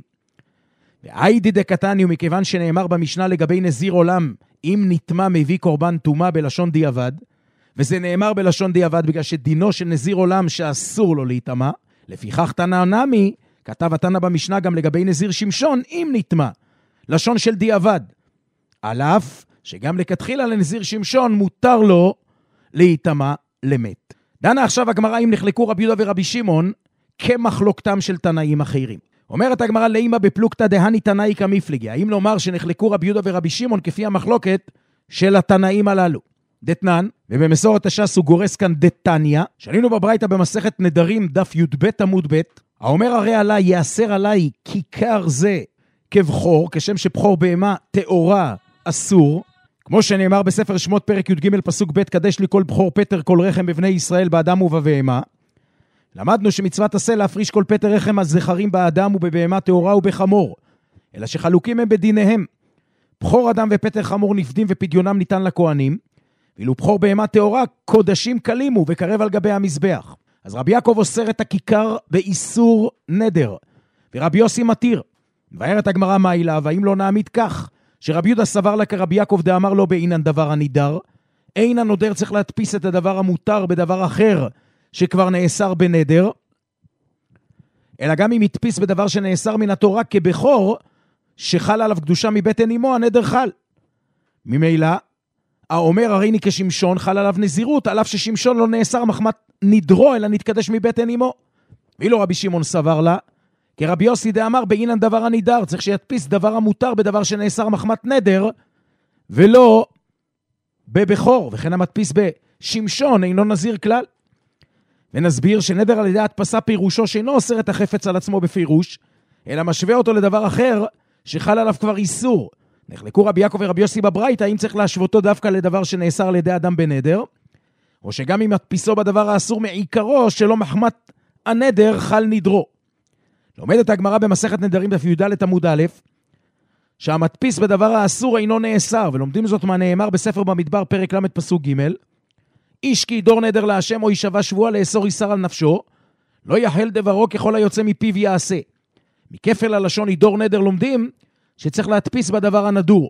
והיידי דקתני, ומכיוון שנאמר במשנה לגבי נזיר עולם, אם נטמע מביא קורבן טומאה בלשון דיעבד, וזה נאמר בלשון דיעבד בגלל שדינו של נזיר עולם שאסור לו להיטמע, לפיכך תנא נמי, כתב התנא במשנה גם לגבי נזיר שמשון, אם נטמע, לשון של דיעבד. על אף שגם לכתחילה לנזיר שמשון מותר לו להיטמע למת. דנה עכשיו הגמרא אם נחלקו רבי יהודה ורבי שמעון כמחלוקתם של תנאים אחרים. אומרת הגמרא לאמא בפלוגתא דהני תנאי כמפלגי. האם לומר שנחלקו רבי יהודה ורבי שמעון כפי המחלוקת של התנאים הללו? דתנן, ובמסורת הש"ס הוא גורס כאן דתניא, שנינו בברייתא במסכת נדרים דף י"ב עמוד ב', האומר הרי עליי יאסר עליי כיכר זה כבחור, כשם שבחור בהמה תאורה אסור, כמו שנאמר בספר שמות פרק י"ג פסוק ב', קדש לי כל בחור פטר כל רחם בבני ישראל באדם ובבהמה. למדנו שמצוות עשה להפריש כל פטר רחם הזכרים באדם ובבהמה טהורה ובחמור, אלא שחלוקים הם בדיניהם. בחור אדם ופטר חמור נפדים ופדיונם ניתן לכהנים, ואילו בחור בהמה טהורה קודשים קלימו וקרב על גבי המזבח. אז רבי יעקב אוסר את הכיכר באיסור נדר, ורבי יוסי מתיר. מבארת הגמרא מה העילה, והאם לא נעמיד כך, שרבי יהודה סבר לה כרבי יעקב דאמר לו באינן דבר הנידר, אין הנודר צריך להדפיס את הדבר המותר בדבר אחר שכבר נאסר בנדר, אלא גם אם ידפיס בדבר שנאסר מן התורה כבכור, שחל עליו קדושה מבטן אמו, הנדר חל. ממילא, האומר הריני כשמשון חל עליו נזירות, על אף ששמשון לא נאסר מחמת נדרו, אלא נתקדש מבטן אמו. ואילו רבי שמעון סבר לה, כי רבי יוסי דאמר באינן דבר הנידר, צריך שידפיס דבר המותר בדבר שנאסר מחמת נדר, ולא בבכור, וכן המדפיס בשמשון אינו נזיר כלל. ונסביר שנדר על ידי הדפסה פירושו שאינו אוסר את החפץ על עצמו בפירוש, אלא משווה אותו לדבר אחר שחל עליו כבר איסור. נחלקו רבי יעקב ורבי יוסי בברייתא, האם צריך להשוותו דווקא לדבר שנאסר על ידי אדם בנדר, או שגם אם מדפיסו בדבר האסור מעיקרו, שלא מחמת הנדר חל נדרו. לומדת הגמרא במסכת נדרים דף י"ד עמוד א', שהמדפיס בדבר האסור אינו נאסר, ולומדים זאת מה נאמר בספר במדבר פרק ל' פסוק ג', איש כי ידור נדר להשם או ישבע שבועה לאסור איסר על נפשו, לא יחל דברו ככל היוצא מפיו יעשה. מכפל הלשון ידור נדר לומדים שצריך להדפיס בדבר הנדור.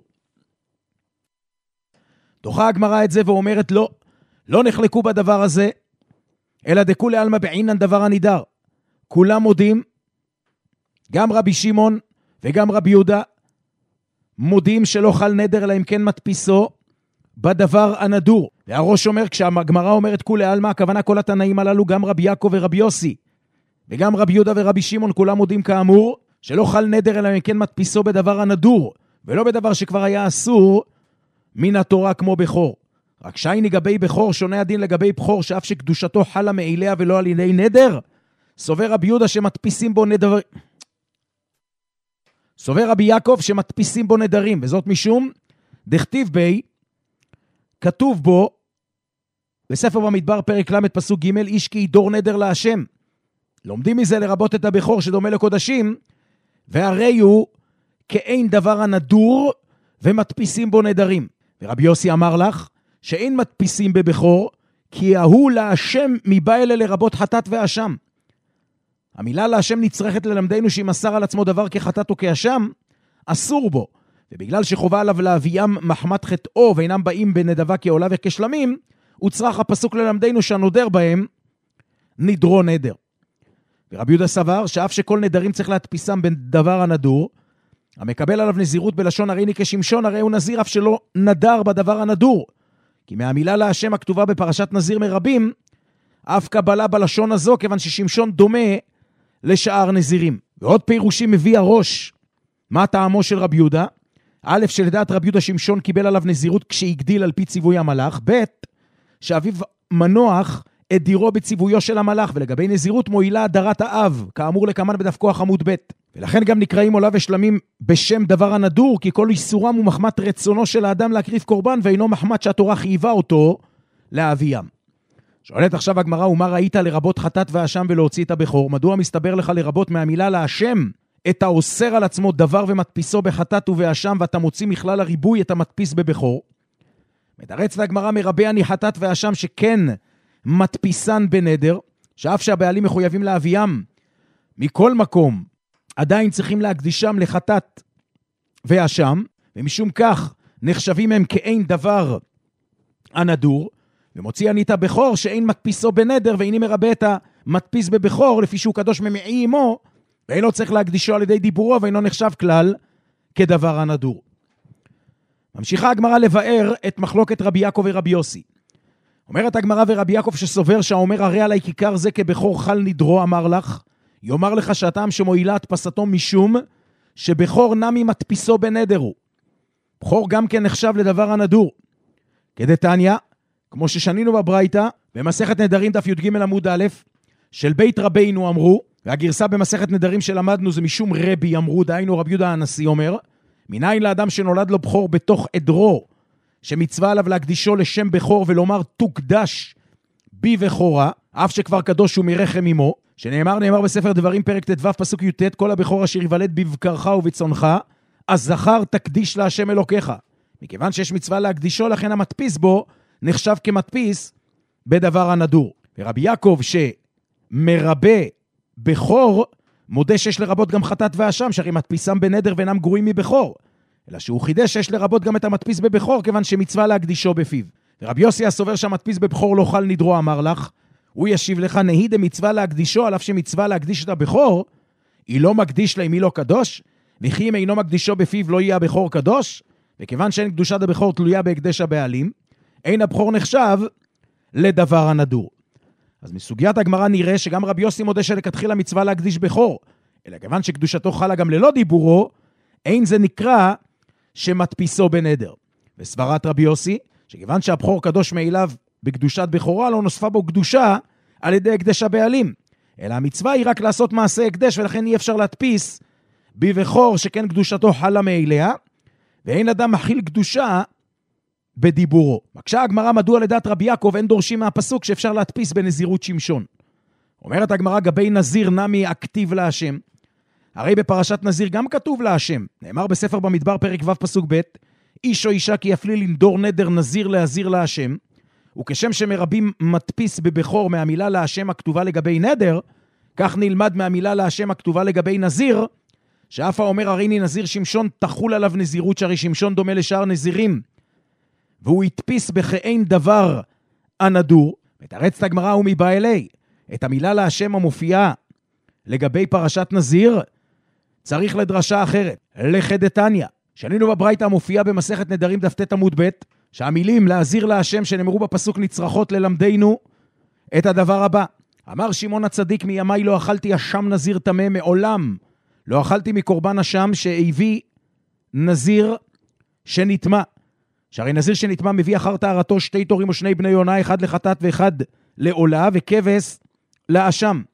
דוחה הגמרא את זה ואומרת לא, לא נחלקו בדבר הזה, אלא דכולי עלמא בעינן דבר הנידר. כולם מודים, גם רבי שמעון וגם רבי יהודה, מודים שלא חל נדר אלא אם כן מדפיסו בדבר הנדור. והראש אומר, כשהגמרא אומרת כולי עלמא, הכוונה כל התנאים הללו, גם רבי יעקב ורבי יוסי, וגם רבי יהודה ורבי שמעון, כולם מודים כאמור, שלא חל נדר אלא אם כן מדפיסו בדבר הנדור, ולא בדבר שכבר היה אסור מן התורה כמו בכור. רק שייני גבי בכור, שונה הדין לגבי בכור, שאף שקדושתו חלה מאליה ולא על ידי נדר, סובר רבי יהודה שמדפיסים בו נדר... סובר רבי יעקב שמדפיסים בו נדרים, וזאת משום דכתיב בי, כתוב בו, בספר במדבר פרק ל' פסוק ג', איש כי ידור נדר להשם. לומדים מזה לרבות את הבכור שדומה לקודשים, והרי הוא כאין דבר הנדור ומדפיסים בו נדרים. ורבי יוסי אמר לך שאין מדפיסים בבכור, כי ההוא להשם מבא אלה לרבות חטאת ואשם. המילה להשם נצרכת ללמדנו שאם מסר על עצמו דבר כחטאת או כאשם, אסור בו. ובגלל שחובה עליו להביאם מחמת חטאו ואינם באים בנדבה כעולה וכשלמים, הוא צריך הפסוק ללמדנו שהנודר בהם נדרו נדר. ורבי יהודה סבר שאף שכל נדרים צריך להדפיסם בדבר הנדור, המקבל עליו נזירות בלשון הריני כשמשון, הרי הוא נזיר אף שלא נדר בדבר הנדור. כי מהמילה להשם הכתובה בפרשת נזיר מרבים, אף קבלה בלשון הזו, כיוון ששמשון דומה לשאר נזירים. ועוד פירושים מביא הראש, מה טעמו של רבי יהודה? א', שלדעת רבי יהודה שמשון קיבל עליו נזירות כשהגדיל על פי ציווי המלאך, ב', שאביו מנוח את דירו בציוויו של המלאך, ולגבי נזירות מועילה הדרת האב, כאמור לקמן בדף כוח עמוד ב'. ולכן גם נקראים עולה ושלמים בשם דבר הנדור, כי כל איסורם הוא מחמת רצונו של האדם להקריב קורבן, ואינו מחמת שהתורה חייבה אותו להביאם. שואלת עכשיו הגמרא, ומה ראית לרבות חטאת ואשם ולהוציא את הבכור? מדוע מסתבר לך לרבות מהמילה להשם את האוסר על עצמו דבר ומדפיסו בחטאת ובאשם, ואתה מוציא מכלל הריבוי את המדפיס בבכור? מתרץ והגמרא מרבה אני חטאת ואשם שכן מדפיסן בנדר, שאף שהבעלים מחויבים להביאם מכל מקום, עדיין צריכים להקדישם לחטאת ואשם, ומשום כך נחשבים הם כאין דבר הנדור, ומוציא אני את הבכור שאין מדפיסו בנדר, ואיני מרבה את המדפיס בבכור, לפי שהוא קדוש ממעי אמו, ואינו צריך להקדישו על ידי דיבורו, ואינו נחשב כלל כדבר הנדור. ממשיכה הגמרא לבאר את מחלוקת רבי יעקב ורבי יוסי. אומרת הגמרא ורבי יעקב שסובר שהאומר הרי עלי כיכר זה כבכור חל נדרו, אמר לך, יאמר לך שהטעם שמועילה הדפסתו משום שבכור נמי מדפיסו בנדר הוא. בכור גם כן נחשב לדבר הנדור. כדתניא, כמו ששנינו בברייתא, במסכת נדרים דף י"ג עמוד א', של בית רבינו אמרו, והגרסה במסכת נדרים שלמדנו זה משום רבי אמרו, דהיינו רבי יהודה הנשיא אומר, מניין לאדם שנולד לו בכור בתוך עדרו, שמצווה עליו להקדישו לשם בכור ולומר תוקדש בי וחורה, אף שכבר קדוש הוא מרחם אמו, שנאמר, נאמר בספר דברים פרק ט"ו פסוק י"ט, כל הבכור אשר ייוולד בבקרך ובצונך, אז זכר תקדיש להשם אלוקיך. מכיוון שיש מצווה להקדישו, לכן המדפיס בו נחשב כמדפיס בדבר הנדור. ורבי יעקב שמרבה בכור, מודה שיש לרבות גם חטאת ואשם, שהרי מדפיסם בנדר ואינם גרועים מבכור. אלא שהוא חידש שיש לרבות גם את המדפיס בבכור, כיוון שמצווה להקדישו בפיו. ורבי יוסי הסובר שהמדפיס בבכור לא חל נדרו, אמר לך, הוא ישיב לך, נהי דמצווה להקדישו, על אף שמצווה להקדיש את הבכור, היא לא מקדיש לה אם היא לא קדוש, וכי אם אינו מקדישו בפיו לא יהיה הבכור קדוש, וכיוון שאין קדושת הבכור תלויה בהקדש הבעלים, אין הבכור נחשב לדבר הנדור. אז מסוגיית הגמרא נראה שגם רבי יוסי מודה שלכתחילה מצווה להקדיש בכור, אלא כיוון שקדושתו חלה גם ללא דיבורו, אין זה נקרא שמדפיסו בנדר. וסברת רבי יוסי, שכיוון שהבכור קדוש מאליו בקדושת בכורה, לא נוספה בו קדושה על ידי הקדש הבעלים. אלא המצווה היא רק לעשות מעשה הקדש, ולכן אי אפשר להדפיס בבכור שכן קדושתו חלה מאליה, ואין אדם מכיל קדושה בדיבורו. מקשה הגמרא מדוע לדעת רבי יעקב אין דורשים מהפסוק שאפשר להדפיס בנזירות שמשון. אומרת הגמרא גבי נזיר נמי אקטיב להשם. הרי בפרשת נזיר גם כתוב להשם. נאמר בספר במדבר פרק ו' פסוק ב', איש או אישה כי יפלי לנדור נדר נזיר להזיר להשם, וכשם שמרבים מדפיס בבכור מהמילה להשם הכתובה לגבי נדר, כך נלמד מהמילה להשם הכתובה לגבי נזיר, שאף האומר הריני נזיר שמשון תחול עליו נזירות, שהרי שמשון דומה לשאר נזירים, והוא יתפיס בכאין דבר הנדור. מתרץ את הגמרא ומבא אלי, את המילה להשם המופיעה לגבי פרשת נזיר, צריך לדרשה אחרת, לחדתניא. שנינו בברייתא המופיעה במסכת נדרים דף ט' עמוד ב', שהמילים להזיר להשם שנאמרו בפסוק נצרכות ללמדנו את הדבר הבא. אמר שמעון הצדיק, מימי לא אכלתי אשם נזיר טמא, מעולם לא אכלתי מקורבן אשם שהביא נזיר שנטמא. שהרי נזיר שנטמא מביא אחר טהרתו שתי תורים או שני בני יונה, אחד לחטאת ואחד לעולה, וכבש לאשם.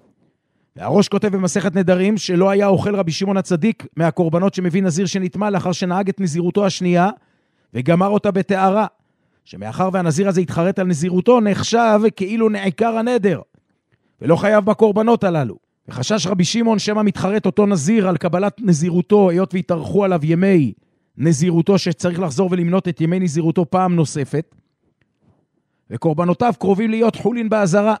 והראש כותב במסכת נדרים שלא היה אוכל רבי שמעון הצדיק מהקורבנות שמביא נזיר שנטמא, לאחר שנהג את נזירותו השנייה וגמר אותה בתארה, שמאחר והנזיר הזה התחרט על נזירותו, נחשב כאילו נעיקר הנדר, ולא חייב בקורבנות הללו. וחשש רבי שמעון שמא מתחרט אותו נזיר על קבלת נזירותו, היות והתארכו עליו ימי נזירותו, שצריך לחזור ולמנות את ימי נזירותו פעם נוספת, וקורבנותיו קרובים להיות חולין בעזרה.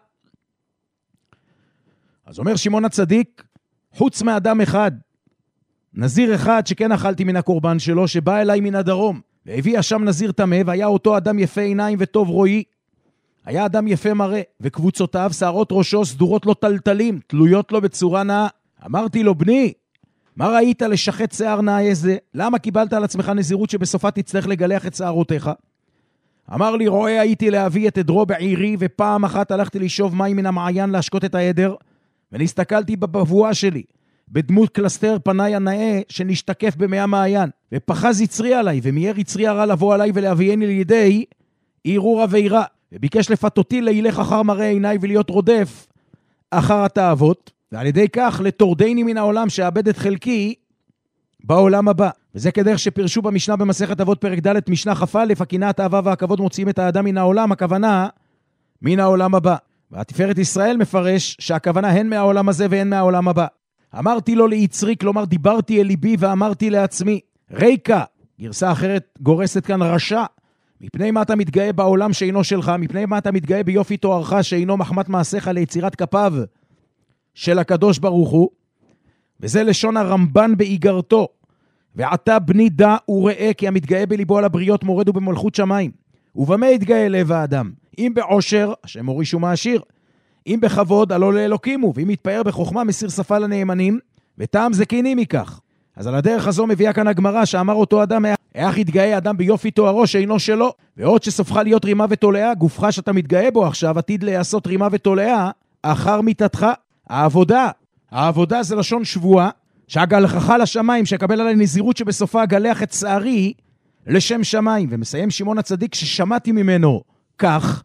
אז אומר שמעון הצדיק, חוץ מאדם אחד, נזיר אחד שכן אכלתי מן הקורבן שלו, שבא אליי מן הדרום, והביא שם נזיר טמא, והיה אותו אדם יפה עיניים וטוב רואי. היה אדם יפה מראה, וקבוצותיו, שערות ראשו, סדורות לו טלטלים, תלויות לו בצורה נאה. אמרתי לו, בני, מה ראית לשחט שיער נאה זה? למה קיבלת על עצמך נזירות שבסופה תצטרך לגלח את שערותיך? אמר לי, רואה הייתי להביא את עדרו בעירי, ופעם אחת הלכתי לשאוב מים מן המעיין להשקות את העדר, ונסתכלתי בבבואה שלי, בדמות קלסתר פניי הנאה שנשתקף במי המעיין, ופחז יצרי עליי, ומייר יצרי הרע לבוא עליי ולהביאני לידי עירור עבירה, וביקש לפתותי להילך אחר מראה עיניי ולהיות רודף אחר התאוות, ועל ידי כך לתורדני מן העולם שאבד את חלקי בעולם הבא. וזה כדרך שפרשו במשנה במסכת אבות פרק ד' משנה כ"א, הקנאה התאווה והכבוד מוציאים את האדם מן העולם, הכוונה מן העולם הבא. והתפארת ישראל מפרש שהכוונה הן מהעולם הזה והן מהעולם הבא. אמרתי לו ליצרי, כלומר דיברתי אל ליבי ואמרתי לעצמי, ריקה, גרסה אחרת גורסת כאן רשע, מפני מה אתה מתגאה בעולם שאינו שלך, מפני מה אתה מתגאה ביופי תוארך שאינו מחמת מעשיך ליצירת כפיו של הקדוש ברוך הוא. וזה לשון הרמב"ן באיגרתו, ועתה בני דע וראה כי המתגאה בליבו על הבריות מורד ובמלכות שמיים. ובמה יתגאה לב האדם? אם בעושר, השם מוריש ומעשיר, אם בכבוד, הלא לאלוקים הוא, ואם יתפאר בחוכמה, מסיר שפה לנאמנים, וטעם זקינים מכך. אז על הדרך הזו מביאה כאן הגמרא, שאמר אותו אדם, איך יתגאה אדם ביופי תוארו שאינו שלו, ועוד שסופך להיות רימה ותולעה, גופך שאתה מתגאה בו עכשיו, עתיד לעשות רימה ותולעה, אחר מיתתך. העבודה, העבודה זה לשון שבועה, שהגלחך לשמיים, שקבל עלי נזירות שבסופה גלח את שערי לשם שמיים. ומסיים שמעון הצדיק ששמעתי ממנו כך,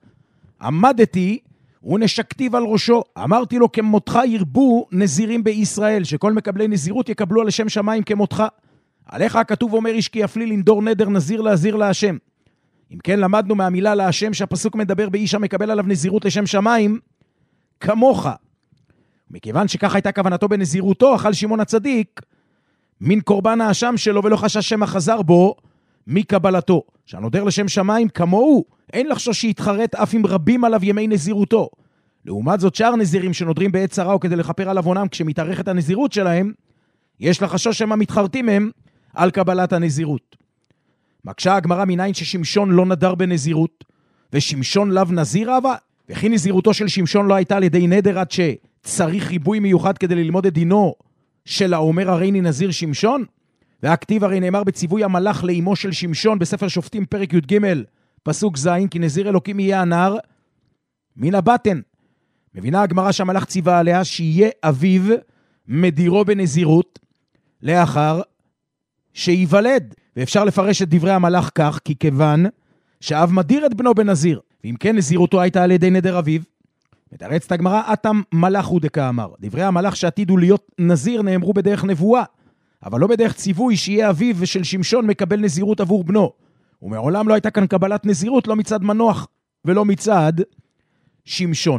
עמדתי ונשקתיו על ראשו, אמרתי לו כמותך ירבו נזירים בישראל, שכל מקבלי נזירות יקבלו על שם שמיים כמותך. עליך הכתוב אומר איש כי יפלי לנדור נדר נזיר להזיר להשם. אם כן למדנו מהמילה להשם שהפסוק מדבר באיש המקבל עליו נזירות לשם שמיים, כמוך. מכיוון שכך הייתה כוונתו בנזירותו, אכל שמעון הצדיק מן קורבן האשם שלו ולא חשש שמא חזר בו מקבלתו. שהנודר לשם שמיים כמוהו, אין לחשוש שיתחרט אף אם רבים עליו ימי נזירותו. לעומת זאת שאר נזירים שנודרים בעת צרה או כדי לכפר על עוונם כשמתארכת הנזירות שלהם, יש לחשוש שמא מתחרטים הם על קבלת הנזירות. מקשה הגמרא מניין ששמשון לא נדר בנזירות, ושמשון לאו נזיר אבה, וכי נזירותו של שמשון לא הייתה על ידי נדר עד שצריך ריבוי מיוחד כדי ללמוד את דינו של האומר הריני נזיר שמשון? והכתיב הרי נאמר בציווי המלאך לאמו של שמשון בספר שופטים פרק י"ג פסוק ז', כי נזיר אלוקים יהיה הנער מן הבטן. מבינה הגמרא שהמלאך ציווה עליה שיהיה אביו מדירו בנזירות לאחר שיוולד. ואפשר לפרש את דברי המלאך כך, כי כיוון שאב מדיר את בנו בנזיר, ואם כן נזירותו הייתה על ידי נדר אביו. מתרצת הגמרא, אתם מלאך הוא דקאמר. דברי המלאך שעתידו להיות נזיר נאמרו בדרך נבואה, אבל לא בדרך ציווי שיהיה אביו ושל שמשון מקבל נזירות עבור בנו. ומעולם לא הייתה כאן קבלת נזירות, לא מצד מנוח ולא מצד שמשון.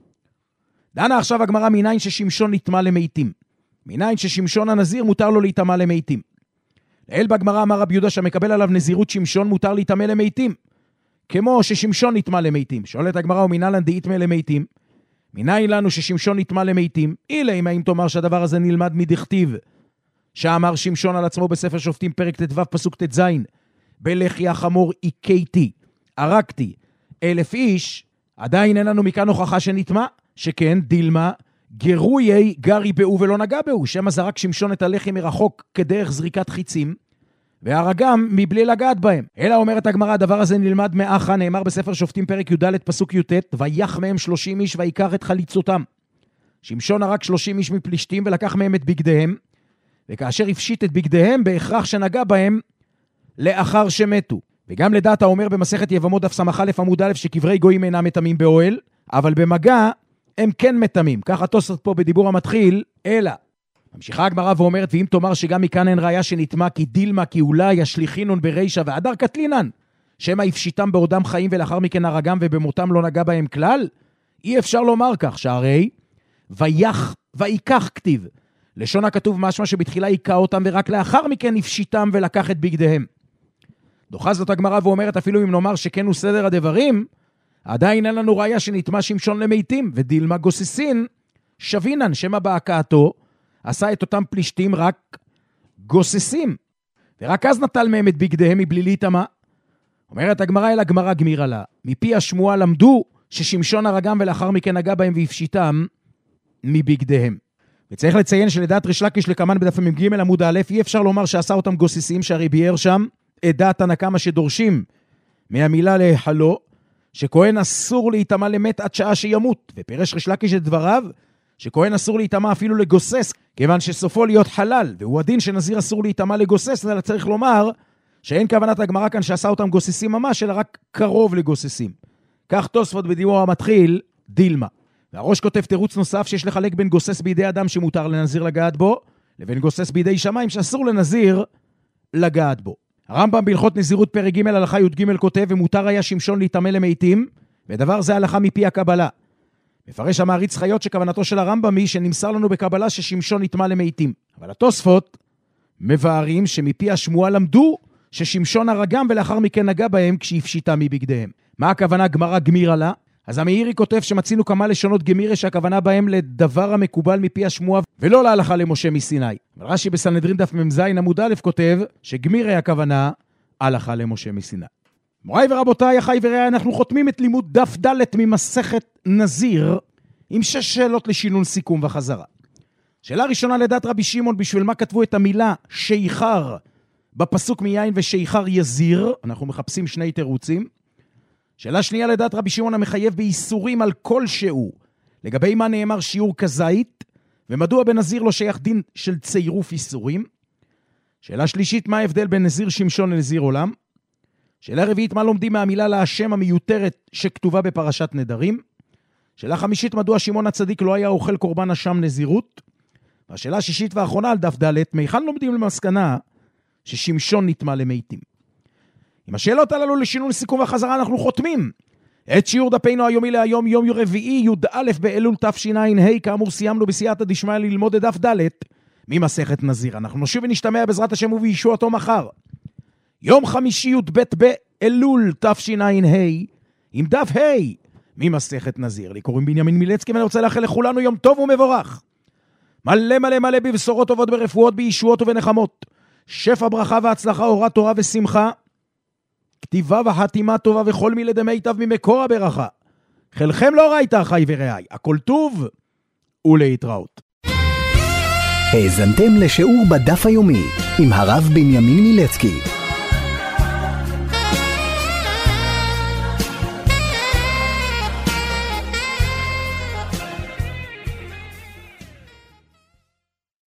דנה עכשיו הגמרא מניין ששמשון נטמא למתים. מניין ששמשון הנזיר מותר לו להיטמא למתים. לאל בגמרא אמר רבי יהודה שמקבל עליו נזירות שמשון מותר להיטמא למתים. כמו ששמשון נטמא למתים. שואלת הגמרא ומנהלן דאיטמא למתים. מניין לנו ששמשון נטמא למתים? אילה אם האם תאמר שהדבר הזה נלמד מדכתיב. שאמר שמשון על עצמו בספר שופטים פרק ט"ו פסוק ט"ז. בלחי החמור עיקייתי, ערקתי, אלף איש, עדיין אין לנו מכאן הוכחה שנטמא, שכן דילמה, גרוי גרי באו ולא נגע באו, שמה זרק שמשון את הלחי מרחוק כדרך זריקת חיצים, והרגם מבלי לגעת בהם. אלא אומרת הגמרא, הדבר הזה נלמד מאחה, נאמר בספר שופטים פרק י"ד פסוק י"ט, ויח מהם שלושים איש ויקח את חליצותם. שמשון הרג שלושים איש מפלישתים ולקח מהם את בגדיהם, וכאשר הפשיט את בגדיהם בהכרח שנגע בהם לאחר שמתו. וגם לדעת האומר במסכת יבמות דף סמך א' עמוד א' שקברי גויים אינם מטמאים באוהל, אבל במגע הם כן מטמאים. ככה תוספות פה בדיבור המתחיל, אלא. ממשיכה הגמרא ואומרת, ואם תאמר שגם מכאן אין ראיה שנטמא כי דילמה כי אולי השליחינון ברישה והדר קטלינן, שמה הפשיטם בעודם חיים ולאחר מכן הרגם ובמותם לא נגע בהם כלל, אי אפשר לומר כך, שהרי ויח ויקח כתיב. לשון הכתוב משמע שבתחילה יקע אותם ורק לאחר מכן הפשיטם ולקח את בגדיהם. דוחה זאת הגמרא ואומרת, אפילו אם נאמר שכן הוא סדר הדברים, עדיין אין לנו ראיה שנטמא שמשון למתים, ודילמה גוססין שבינן, שמה בהקעתו עשה את אותם פלישתים רק גוססים, ורק אז נטל מהם את בגדיהם מבלי להיטמא. אומרת הגמרא, אל הגמרא גמירה לה, מפי השמועה למדו ששמשון הרגם ולאחר מכן נגע בהם והפשיטם מבגדיהם. וצריך לציין שלדעת ריש לקיש לקמן בדף מ"ג עמוד א', אי אפשר לומר שעשה אותם גוססים, שהרי ביאר שם את דעת הנקמה שדורשים מהמילה להחלו, שכהן אסור להיטמא למת עד שעה שימות, ופרש ריש לקיש את דבריו, שכהן אסור להיטמא אפילו לגוסס, כיוון שסופו להיות חלל, והוא הדין שנזיר אסור להיטמא לגוסס, אלא צריך לומר שאין כוונת הגמרא כאן שעשה אותם גוססים ממש, אלא רק קרוב לגוססים. כך תוספות בדיבור המתחיל, דילמה. והראש כותב תירוץ נוסף שיש לחלק בין גוסס בידי אדם שמותר לנזיר לגעת בו, לבין גוסס בידי שמיים שאסור לנזיר לגעת בו. הרמב"ם בהלכות נזירות פרק ג' הלכה י"ג כותב, ומותר היה שמשון להיטמא למתים, ודבר זה הלכה מפי הקבלה. מפרש המעריץ חיות שכוונתו של הרמב"ם היא שנמסר לנו בקבלה ששמשון נטמא למתים. אבל התוספות מבארים שמפי השמועה למדו ששמשון הרגם ולאחר מכן נגע בהם כשהפשיטה מבגדיהם. מה הכוונה גמרא גמירה לה? אז המאירי כותב שמצינו כמה לשונות גמירה שהכוונה בהם לדבר המקובל מפי השמועה ולא להלכה למשה מסיני. רש"י בסנהדרין דף מ"ז עמוד א' כותב שגמירה הכוונה הלכה למשה מסיני. מוריי ורבותיי, אחיי ורעיי, אנחנו חותמים את לימוד דף ד' ממסכת נזיר עם שש שאלות לשינון סיכום וחזרה. שאלה ראשונה לדעת רבי שמעון, בשביל מה כתבו את המילה שיכר בפסוק מיין ושיכר יזיר? אנחנו מחפשים שני תירוצים. שאלה שנייה לדעת רבי שמעון המחייב באיסורים על כל שהוא, לגבי מה נאמר שיעור כזית, ומדוע בנזיר לא שייך דין של צירוף איסורים. שאלה שלישית, מה ההבדל בין נזיר שמשון לנזיר עולם? שאלה רביעית, מה לומדים מהמילה להשם המיותרת שכתובה בפרשת נדרים? שאלה חמישית, מדוע שמעון הצדיק לא היה אוכל קורבן אשם נזירות? והשאלה השישית והאחרונה על דף ד', מהיכן לומדים למסקנה ששמשון נטמא למתים? עם השאלות הללו לשינון סיכום וחזרה אנחנו חותמים את שיעור דפינו היומי להיום, יום רביעי, י"א באלול תשע"ה. כאמור סיימנו בסייעתא דשמיא ללמוד את דף ד' ממסכת נזיר. אנחנו נשוב ונשתמע בעזרת השם ובישועתו מחר, יום חמישי י"ב באלול תשע"ה, עם דף ה' ממסכת נזיר. לי קוראים בנימין מילצקי, ואני רוצה לאחל לכולנו יום טוב ומבורך, מלא מלא מלא בבשורות טובות, ברפואות, בישועות ובנחמות, שפע ברכה והצלחה, אורה תורה ושמחה, כתיבה וחתימה טובה וכל מילי דמיטב ממקור הברכה. חלכם לא ראית אחי ורעי, הכל טוב ולהתראות. האזנתם לשיעור בדף היומי עם הרב בנימין מילצקי.